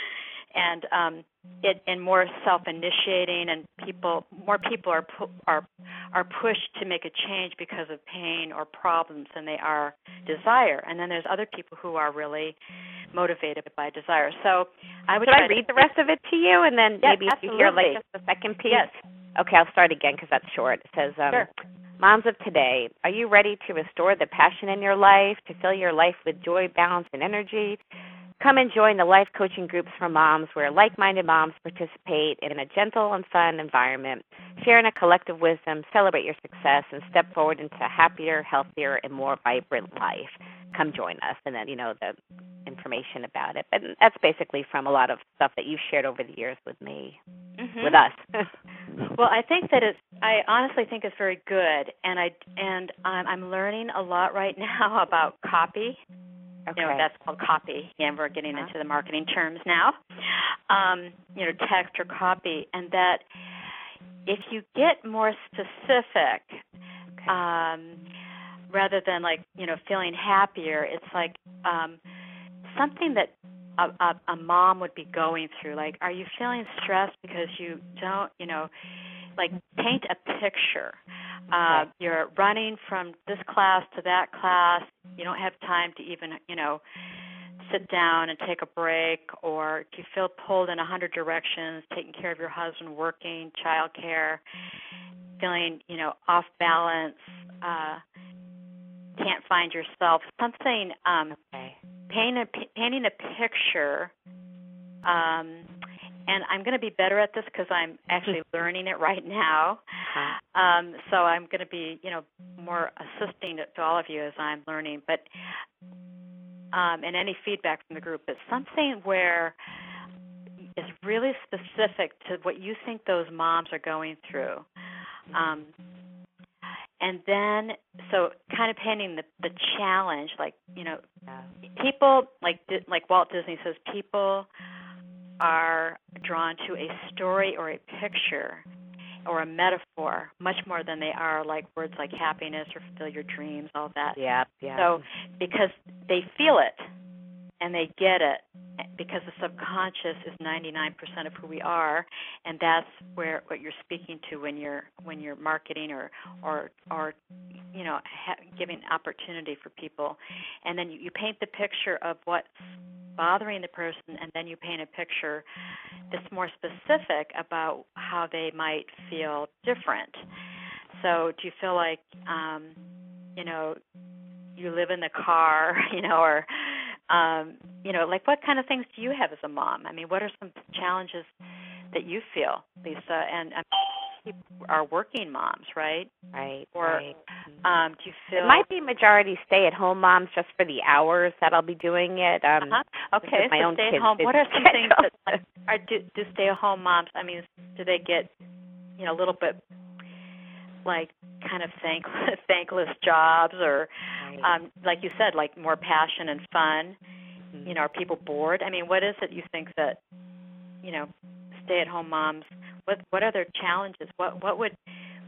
And more self-initiating, and more people are pushed to make a change because of pain or problems than they are desire. And then there's other people who are really motivated by desire. So I would. Should I read the rest of it to you, and then maybe if you hear just the second piece? Yes. Okay, I'll start again because that's short. It says, sure. Moms of Today, are you ready to restore the passion in your life, to fill your life with joy, balance, and energy, Come and join the life coaching groups for moms where like-minded moms participate in a gentle and fun environment, share in a collective wisdom, celebrate your success, and step forward into a happier, healthier, and more vibrant life. Come join us. And then, the information about it. But that's basically from a lot of stuff that you've shared over the years with me, with us. Well, I think that I honestly think it's very good, and I'm learning a lot right now about copy. Okay. That's called copy, and we're getting into the marketing terms now. Text or copy, and that if you get more specific, rather than feeling happier, it's like something that a mom would be going through. Like, are you feeling stressed because you don't, paint a picture. You're running from this class to that class. You don't have time to even, sit down and take a break, or do you feel pulled in 100 directions, taking care of your husband, working, childcare, feeling, off balance, can't find yourself, something, painting a picture, and I'm going to be better at this because I'm actually learning it right now. So I'm going to be, more assisting to all of you as I'm learning. But and any feedback from the group, it's something where it's really specific to what you think those moms are going through. And then, so kind of painting the challenge, people, like Walt Disney says, people are drawn to a story or a picture or a metaphor much more than they are like words like happiness or fulfill your dreams, all that. Yeah. So because they feel it and they get it, because the subconscious is 99% of who we are, and that's what you're speaking to when you're marketing or giving opportunity for people. And then you paint the picture of what's bothering the person, and then you paint a picture that's more specific about how they might feel different. So do you feel like, you live in the car, or, what kind of things do you have as a mom? I mean, what are some challenges that you feel, Lisa? And people are working moms, right? Right. Or right. Do you feel... It might be majority stay-at-home moms just for the hours that I'll be doing it. Okay, my so own stay-at-home. What are some things that do stay-at-home moms, I mean, do they get, a little bit, kind of thankless jobs, or, like you said, more passion and fun? Mm-hmm. Are people bored? I mean, what is it you think that, stay-at-home moms, what are their challenges? What would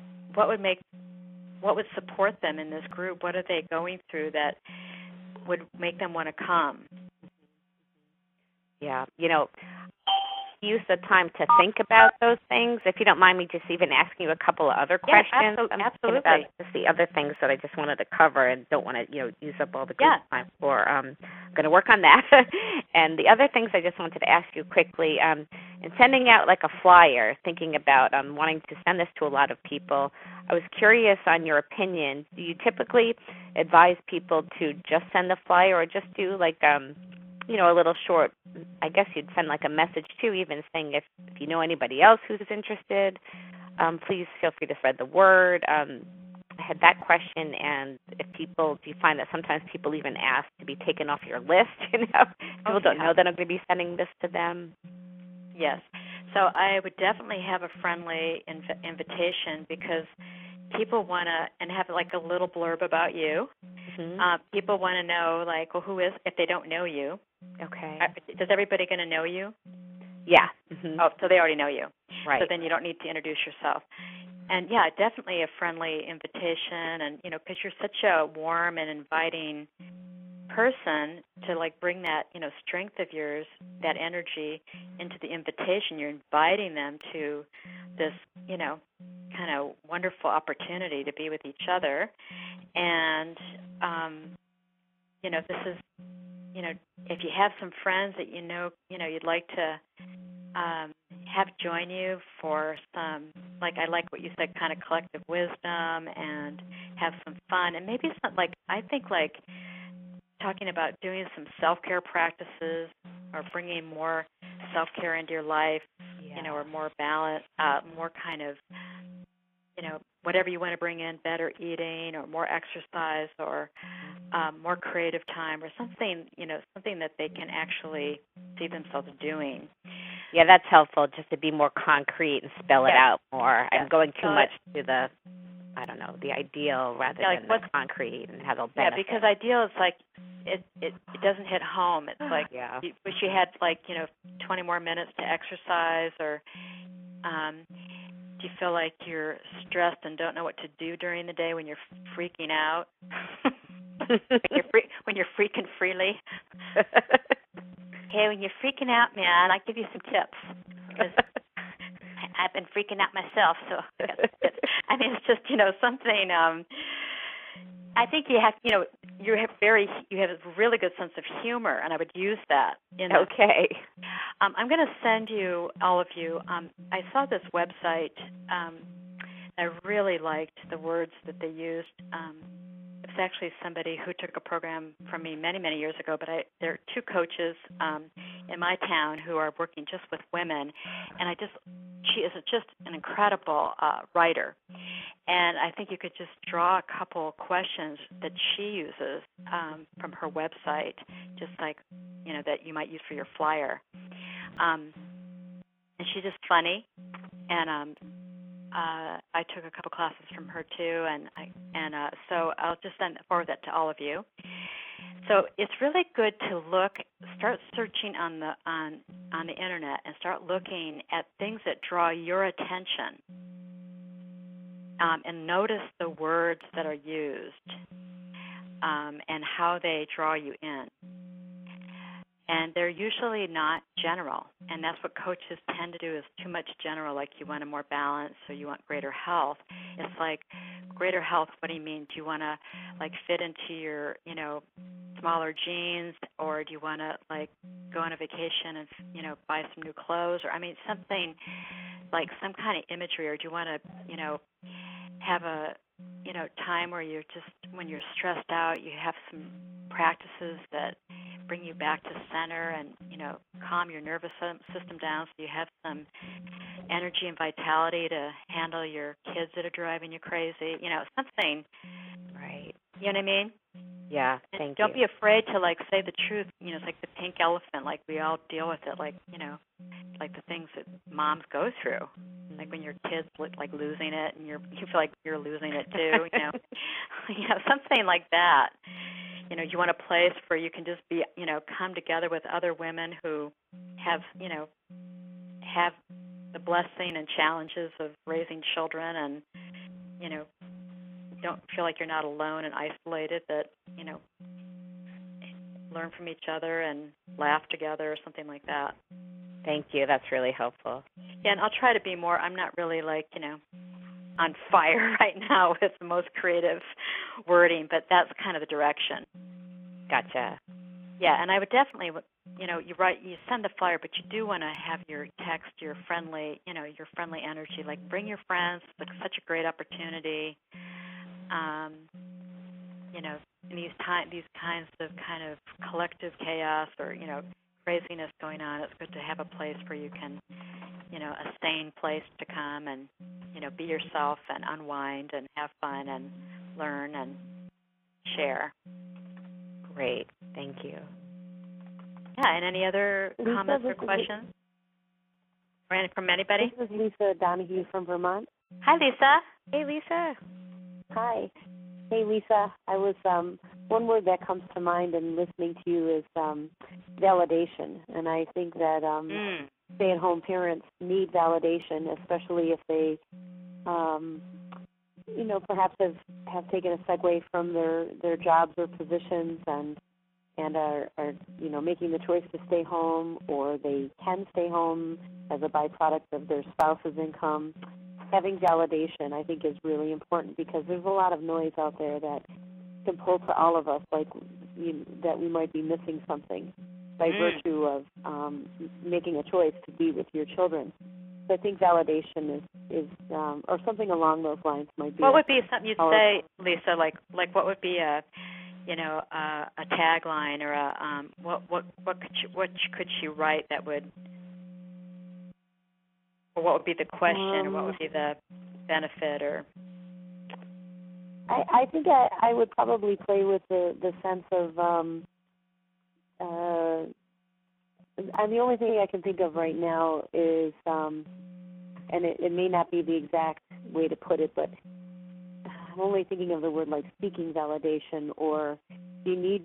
support them in this group? What are they going through that would make them want to come? Yeah, use the time to think about those things. If you don't mind me just even asking you a couple of other questions. Absolutely. About just the other things that I just wanted to cover and don't want to, use up all the good time for. I'm going to work on that. And the other things I just wanted to ask you quickly, in sending out a flyer, thinking about wanting to send this to a lot of people, I was curious on your opinion. Do you typically advise people to just send the flyer, or just do a little short, I guess you'd send a message too, even saying if you know anybody else who's interested, please feel free to spread the word. I had that question, and do you find that sometimes people even ask to be taken off your list? People don't know that I'm going to be sending this to them. Yes. So I would definitely have a friendly invitation, because people want to, and have a little blurb about you. Mm-hmm. People want to know, who is, if they don't know you. Okay. Does everybody going to know you? Yeah. Mm-hmm. Oh, so they already know you. Right. So then you don't need to introduce yourself. And, yeah, definitely a friendly invitation, and, because you're such a warm and inviting person to, bring that, strength of yours, that energy into the invitation. You're inviting them to this, kind of wonderful opportunity to be with each other. And, this is, if you have some friends that you'd like to have join you for some, I like what you said, kind of collective wisdom, and have some fun. And maybe it's not I think talking about doing some self-care practices or bringing more self-care into your life, or more balance, more kind of, whatever you want to bring in, better eating or more exercise or more creative time or something, something that they can actually see themselves doing. Yeah, that's helpful, just to be more concrete and spell it out more. I'm going too much to the, the ideal rather than the concrete and how they'll benefit. Yeah, because ideal is like, it doesn't hit home. It's like, you wish you had 20 more minutes to exercise, or do you feel like you're stressed and don't know what to do during the day when you're freaking out? when you're freaking freely? Hey, when you're freaking out, man, I'll give you some tips. Because I've been freaking out myself, so I got some tips. I mean, it's just, something. I think you have, you have a really good sense of humor, and I would use that. Okay. I'm going to send you, all of you, I saw this website. I really liked the words that they used. It was actually somebody who took a program from me many, many years ago, but there are two coaches in my town who are working just with women, and she is just an incredible writer. And I think you could just draw a couple questions that she uses from her website, just like, that you might use for your flyer. And she's just funny, and I took a couple classes from her too, and so I'll just forward that to all of you. So it's really good to start searching on the internet and start looking at things that draw your attention, and notice the words that are used, and how they draw you in. And they're usually not general, and that's what coaches tend to do, is too much general, like you want a more balance or you want greater health. It's like, greater health, what do you mean? Do you want to, fit into your, smaller jeans, or do you want to, go on a vacation and, buy some new clothes? Or, something like some kind of imagery, or do you want to, have a, time where you're just, when you're stressed out, you have some practices that bring you back to center and, calm your nervous system down, so you have some energy and vitality to handle your kids that are driving you crazy, something. Right. You know what I mean? Yeah, thank you. Don't be afraid to, say the truth. It's like the pink elephant, we all deal with it, like the things that moms go through. Like when your kids look like losing it and you feel like you're losing it too, something like that. You want a place where you can just be, come together with other women who have, have the blessing and challenges of raising children, and, don't feel like you're not alone and isolated, that, learn from each other and laugh together or something like that. Thank you. That's really helpful. Yeah, and I'll try to be more, I'm not really on fire right now with the most creative wording, but that's kind of the direction. Gotcha. Yeah, and I would definitely, you send the flyer, but you do want to have your text, your friendly energy, bring your friends. It's such a great opportunity. In these kinds of kind of collective chaos or, craziness going on, it's good to have a place where you can, a sane place to come and, be yourself and unwind and have fun and learn and share. Great. Thank you. Yeah, and any other comments or questions? From anybody? This is Lisa Donahue from Vermont. Hi, Lisa. Hey, Lisa. Hi. Hey, Lisa. I was one word that comes to mind in listening to you is validation, and I think that stay-at-home parents need validation, especially if they, perhaps have taken a segue from their jobs or positions and are making the choice to stay home, or they can stay home as a byproduct of their spouse's income. Having validation, I think, is really important, because there's a lot of noise out there that can pull to all of us, that we might be missing something by virtue of making a choice to be with your children. So I think validation is or something along those lines might be. What would be something you'd say, Lisa? Like what would be a a tagline or a what could she write that would, or what would be the question, or what would be the benefit, or? I think I would probably play with the sense of the only thing I can think of right now is and it may not be the exact way to put it, but I'm only thinking of the word like seeking validation, or you need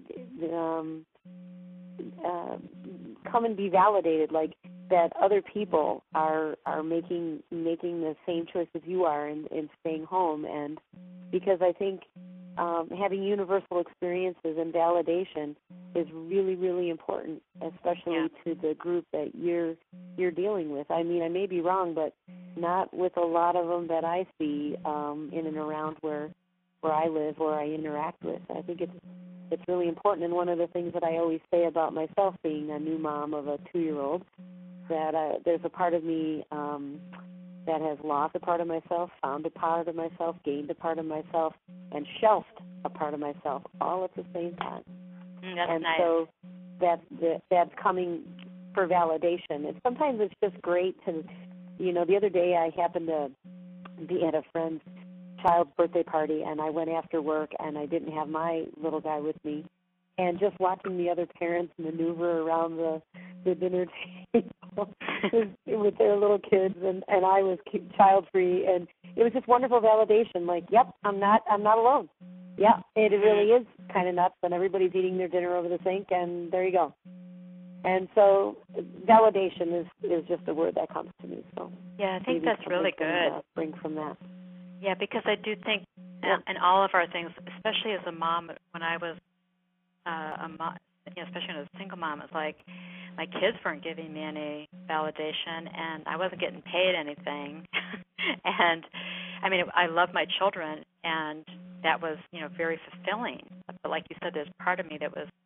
come and be validated, like that other people are making the same choice as you are in staying home. And because I think having universal experiences and validation is really, really important, especially to the group that you're dealing with. I mean, I may be wrong, but not with a lot of them that I see in and around where I live or I interact with. I think it's really important. And one of the things that I always say about myself, being a new mom of a 2-year-old, that there's a part of me that has lost a part of myself, found a part of myself, gained a part of myself, and shelved a part of myself all at the same time. That's nice. So that's coming for validation. And sometimes it's just great to, the other day I happened to be at a friend's child's birthday party, and I went after work, and I didn't have my little guy with me. And just watching the other parents maneuver around the dinner table with their little kids, and I was child-free, and it was just wonderful validation. Like, yep, I'm not alone. Yeah, it really is kind of nuts, and everybody's eating their dinner over the sink, and there you go. And so, validation is just a word that comes to me. So yeah, I think that's really good. Bring from that. Yeah, because I do think in all of our things, especially as a mom, when I was a mom, especially when I was a single mom, it's like my kids weren't giving me any validation, and I wasn't getting paid anything. And I mean, I love my children, and that was, very fulfilling. But like you said, there's part of me that was,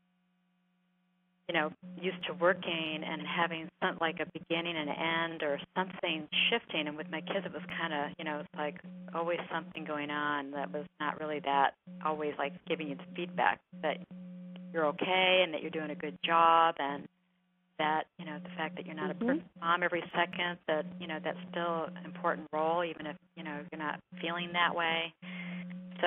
used to working and having like a beginning and an end or something shifting. And with my kids, it was kind of, it's like always something going on that was not really that always like giving you the feedback that you're okay and that you're doing a good job, and that, the fact that you're not a perfect mom every second, that, that's still an important role, even if, you're not feeling that way. So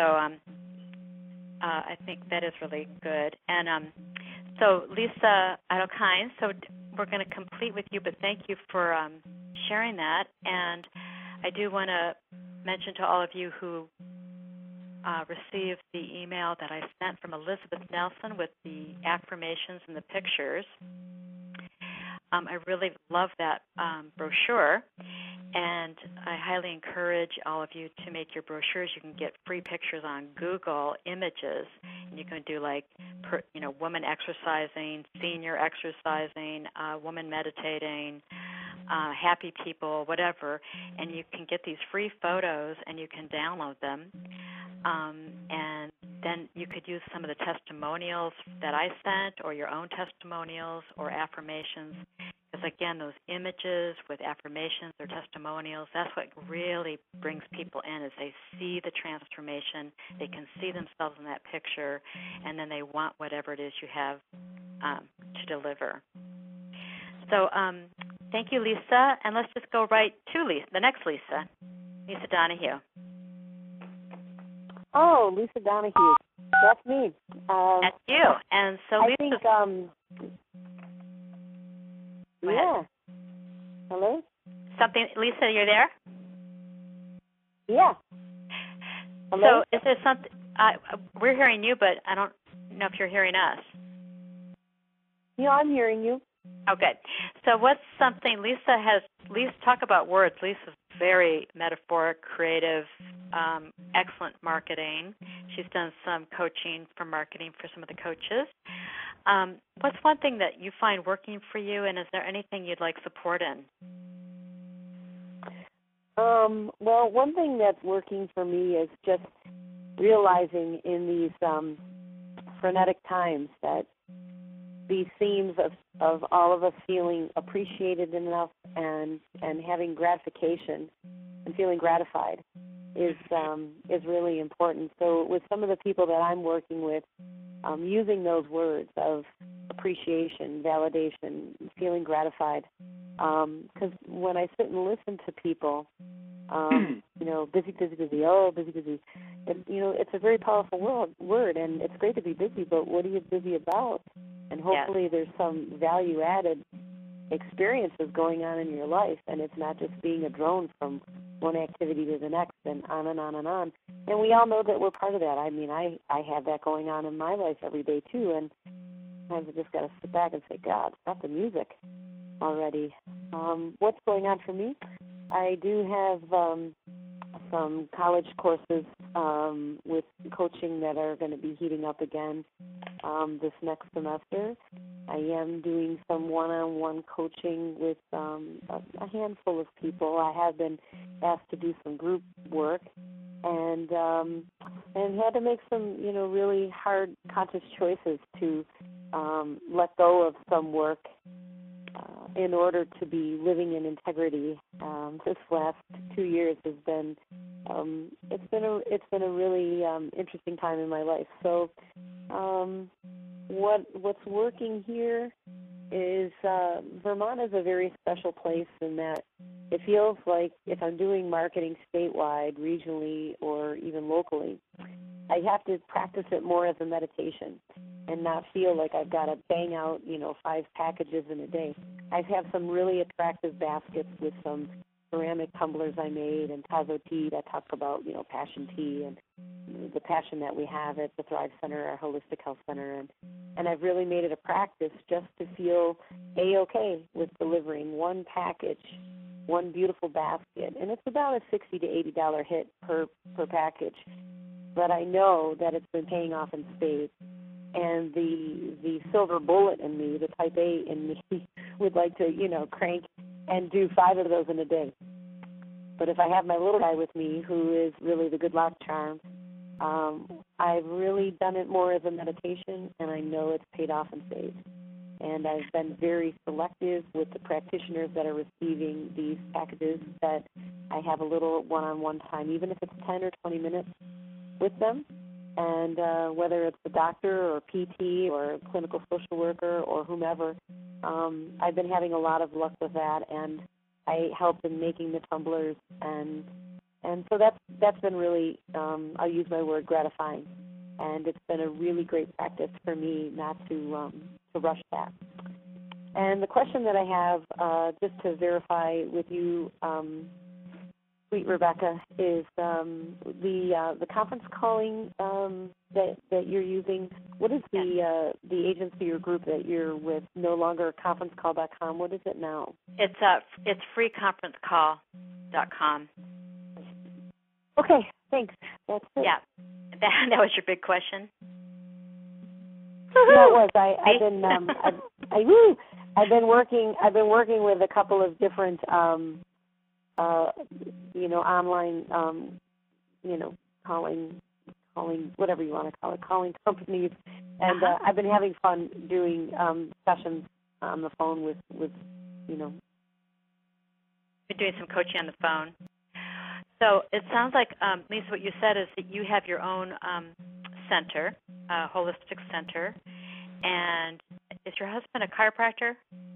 I think that is really good. And so Lisa Idle-Kind, so we're going to complete with you, but thank you for sharing that. And I do want to mention to all of you who received the email that I sent from Elizabeth Nelson with the affirmations and the pictures. I really love that brochure, and I highly encourage all of you to make your brochures. You can get free pictures on Google Images, and you can do like, woman exercising, senior exercising, woman meditating, happy people, whatever, and you can get these free photos and you can download them. And then you could use some of the testimonials that I sent, or your own testimonials or affirmations, because again, those images with affirmations or testimonials, that's what really brings people in, is they see the transformation, they can see themselves in that picture, and then they want whatever it is you have to deliver. So thank you, Lisa, and let's just go right to the next Lisa Donahue. Oh, Lisa Donahue. That's me. That's you. And so I think, yeah. Hello? Something, Lisa, you're there? Yeah. Hello? So is there something, we're hearing you, but I don't know if you're hearing us. Yeah, I'm hearing you. Okay. So what's something Lisa, talk about words. Lisa's very metaphoric, creative, excellent marketing. She's done some coaching for marketing for some of the coaches. What's one thing that you find working for you, and is there anything you'd like support in? Well, one thing that's working for me is just realizing in these frenetic times that these themes of all of us feeling appreciated enough and having gratification and feeling gratified is really important. So with some of the people that I'm working with, using those words of appreciation, validation, feeling gratified. Because when I sit and listen to people, busy, busy, busy, busy, busy, it's a very powerful word, and it's great to be busy, but what are you busy about? And hopefully there's some value-added experiences going on in your life, and it's not just being a drone from one activity to the next and on and on and on. And we all know that we're part of that. I mean, I have that going on in my life every day too, and sometimes I just got to sit back and say, God, stop the music already. What's going on for me? I do have some college courses with coaching that are going to be heating up again this next semester. I am doing some one-on-one coaching with a handful of people. I have been asked to do some group work and had to make some, really hard, conscious choices to let go of some work in order to be living in integrity. This last 2 years has been it's been a really interesting time in my life. So what's working here is Vermont is a very special place in that it feels like if I'm doing marketing statewide, regionally, or even locally, I have to practice it more as a meditation and not feel like I've got to bang out, 5 packages in a day. I have some really attractive baskets with some ceramic tumblers I made and Tazo tea that talk about, passion tea and the passion that we have at the Thrive Center, our holistic health center. And I've really made it a practice just to feel A-okay with delivering one package, one beautiful basket. And it's about a $60 to $80 hit per package. But I know that it's been paying off in spades. And the silver bullet in me, the type A in me, would like to, crank and do 5 of those in a day. But if I have my little guy with me, who is really the good luck charm, I've really done it more as a meditation, and I know it's paid off in spades. And I've been very selective with the practitioners that are receiving these packages, that I have a little one-on-one time, even if it's 10 or 20 minutes with them. And whether it's the doctor or PT or clinical social worker or whomever, I've been having a lot of luck with that, and I help in making the tumblers, and so that's been really, I'll use my word, gratifying, and it's been a really great practice for me not to rush that. And the question that I have, just to verify with you, sweet Rebecca, is the conference calling that you're using. What is the agency or group that you're with? No longer conferencecall.com. What is it now? It's freeconferencecall.com. Okay, thanks. That's it. Yeah, that was your big question. Yeah, it was. I've been working with a couple of different online calling whatever you want to call it, calling companies, and I've been having fun doing sessions on the phone with Been doing some coaching on the phone. So it sounds like, Lisa, what you said is that you have your own center, holistic center, and is your husband a chiropractor?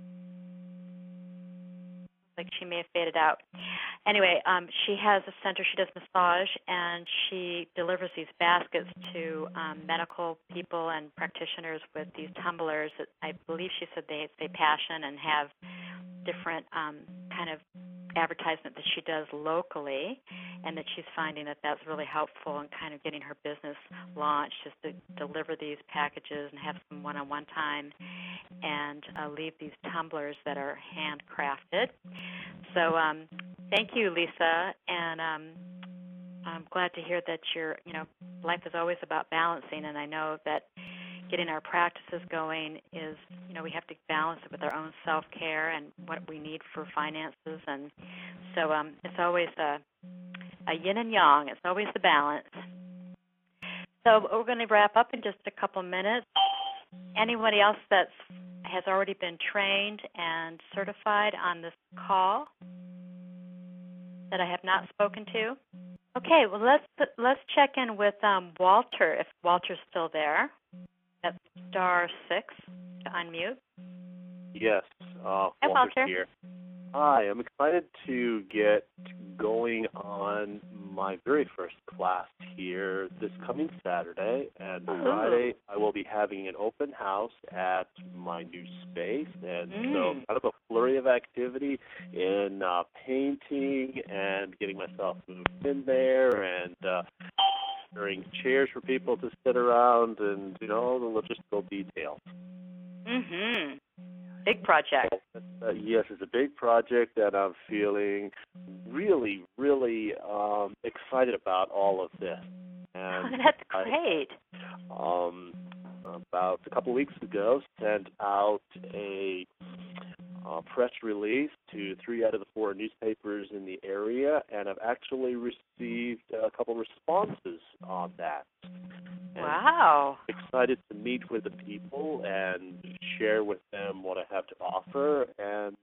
Like she may have faded out. Anyway, she has a center. She does massage, and she delivers these baskets to medical people and practitioners with these tumblers that I believe she said they passion and have different kind of advertisement that she does locally, and that she's finding that that's really helpful in kind of getting her business launched, just to deliver these packages and have some one-on-one time and leave these tumblers that are handcrafted. So thank you, Lisa, and I'm glad to hear that life is always about balancing, and I know that getting our practices going is, we have to balance it with our own self-care and what we need for finances, and so it's always a yin and yang. It's always the balance. So we're going to wrap up in just a couple minutes. Anybody else that has already been trained and certified on this call that I have not spoken to? Okay, well let's check in with Walter, if Walter's still there. That's *6 to unmute. Yes, Hi, Walter's Walter. here. Hi, I'm excited to get going on my very first class here this coming Saturday. And Friday, I will be having an open house at my new space. And so kind of a flurry of activity in painting and getting myself moved in there and preparing chairs for people to sit around and, the logistical details. Mm-hmm. Big project. Yes, it's a big project, and I'm feeling really, really excited about all of this. And that's great. About a couple of weeks ago, sent out a press release to 3 out of the 4 newspapers in the area, and I've actually received a couple responses on that. Wow. I'm excited to meet with the people and share with them what I have to offer, and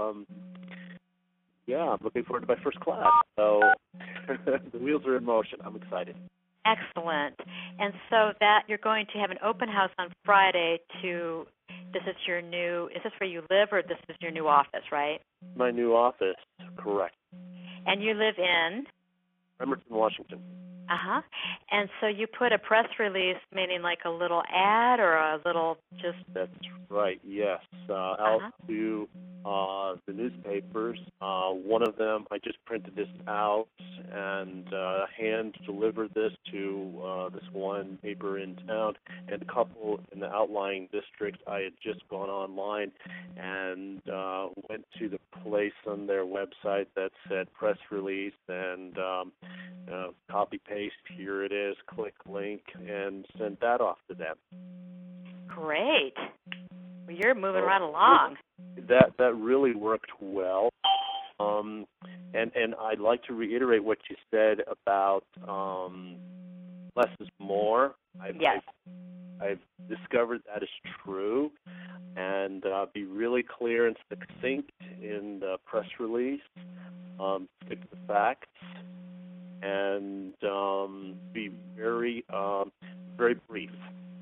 I'm looking forward to my first class. So the wheels are in motion. I'm excited. Excellent. And so that you're going to have an open house on Friday is this where you live, or this is your new office, right? My new office, correct. And you live in? Bremerton, Washington. Uh-huh. And so you put a press release, meaning like a little ad or a little just... That's right, yes. Out to the newspapers. One of them, I just printed this out and hand-delivered this to this one paper in town, and a couple in the outlying districts. I had just gone online and went to the place on their website that said press release and copy-paste, here it is, click link, and sent that off to them. Great. Well, you're moving right along. That really worked well. And I'd like to reiterate what you said about less is more. I've discovered that is true, and be really clear and succinct in the press release, stick to the facts, and be very, very brief.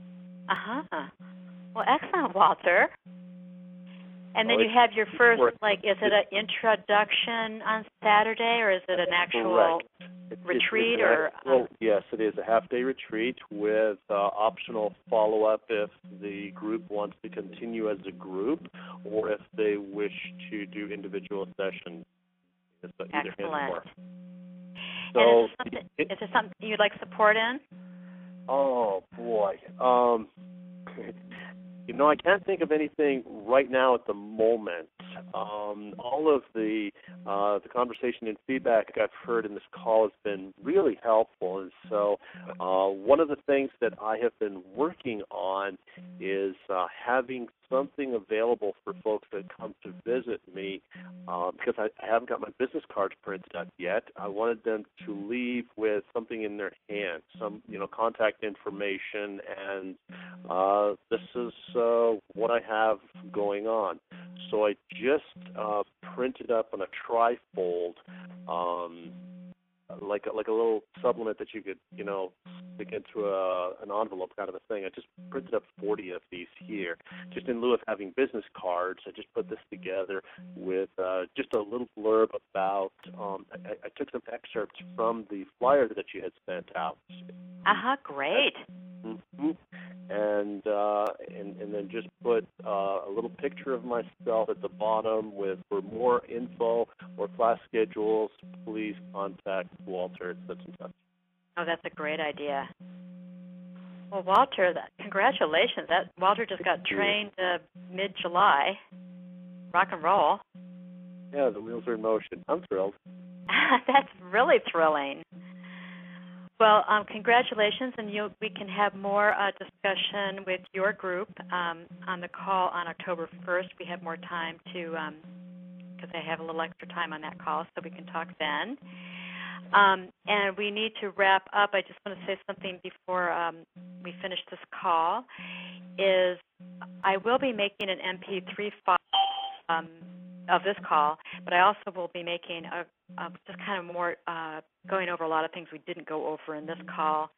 Well, excellent, Walter. And then you have your first, is it an introduction on Saturday, or is it an actual retreat? Yes, it is a half-day retreat with optional follow-up if the group wants to continue as a group, or if they wish to do individual sessions. Excellent. So, is there something you'd like support in? Oh, boy. I can't think of anything right now at the moment. All of the conversation and feedback I've heard in this call has been really helpful. And so one of the things that I have been working on is having something available for folks that come to visit me, because I haven't got my business cards printed up yet. I wanted them to leave with something in their hands, some contact information, and this is what I have going on. So I just printed up on a trifold, like a little supplement that you could, stick into an envelope kind of a thing. I just printed up 40 of these here. Just in lieu of having business cards, I just put this together with just a little blurb about, I took some excerpts from the flyer that you had sent out. Great. Mm-hmm. And then just put a little picture of myself at the bottom with, for more info or class schedules, please contact Walter at such and such. Oh, that's a great idea. Well, Walter, congratulations. Walter just got trained mid-July. Rock and roll. Yeah, the wheels are in motion. I'm thrilled. That's really thrilling. Well, congratulations, and we can have more discussion with your group on the call on October 1st. We have more time because I have a little extra time on that call, so we can talk then. And we need to wrap up. I just want to say something before we finish this call, is I will be making an MP3 file of this call, but I also will be making just kind of more going over a lot of things we didn't go over in this call.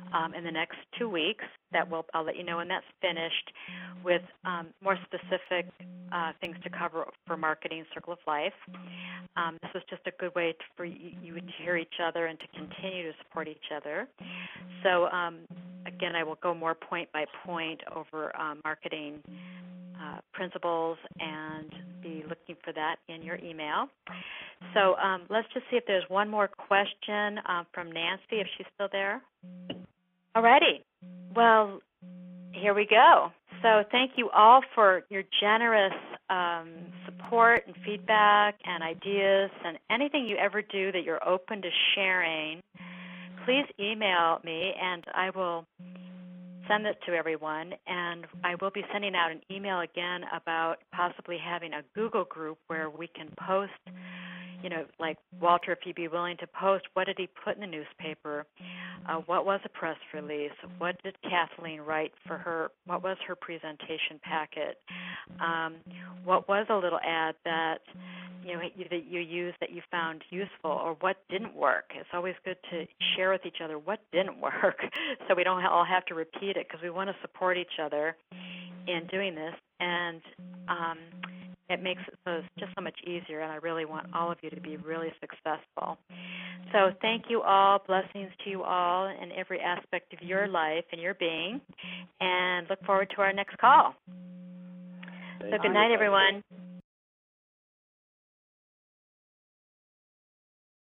in the next 2 weeks. I'll let you know when that's finished, with more specific things to cover for Marketing Circle of Life. This is just a good way for you to hear each other and to continue to support each other. So again, I will go more point by point over marketing principles and be looking for that in your email. So let's just see if there's one more question from Nancy, if she's still there. Alrighty. Well, here we go. So thank you all for your generous support and feedback and ideas, and anything you ever do that you're open to sharing. Please email me, and I will send it to everyone. And I will be sending out an email again about possibly having a Google group where we can post, like, Walter, if you'd be willing to post, what did he put in the newspaper? What was a press release? What did Kathleen write for her? What was her presentation packet? What was a little ad that that you used that you found useful, or what didn't work? It's always good to share with each other what didn't work, so we don't all have to repeat it, because we want to support each other in doing this. And it makes it so it's just so much easier, and I really want all of you to be really successful. So thank you all. Blessings to you all in every aspect of your life and your being, and look forward to our next call. So good night, everyone.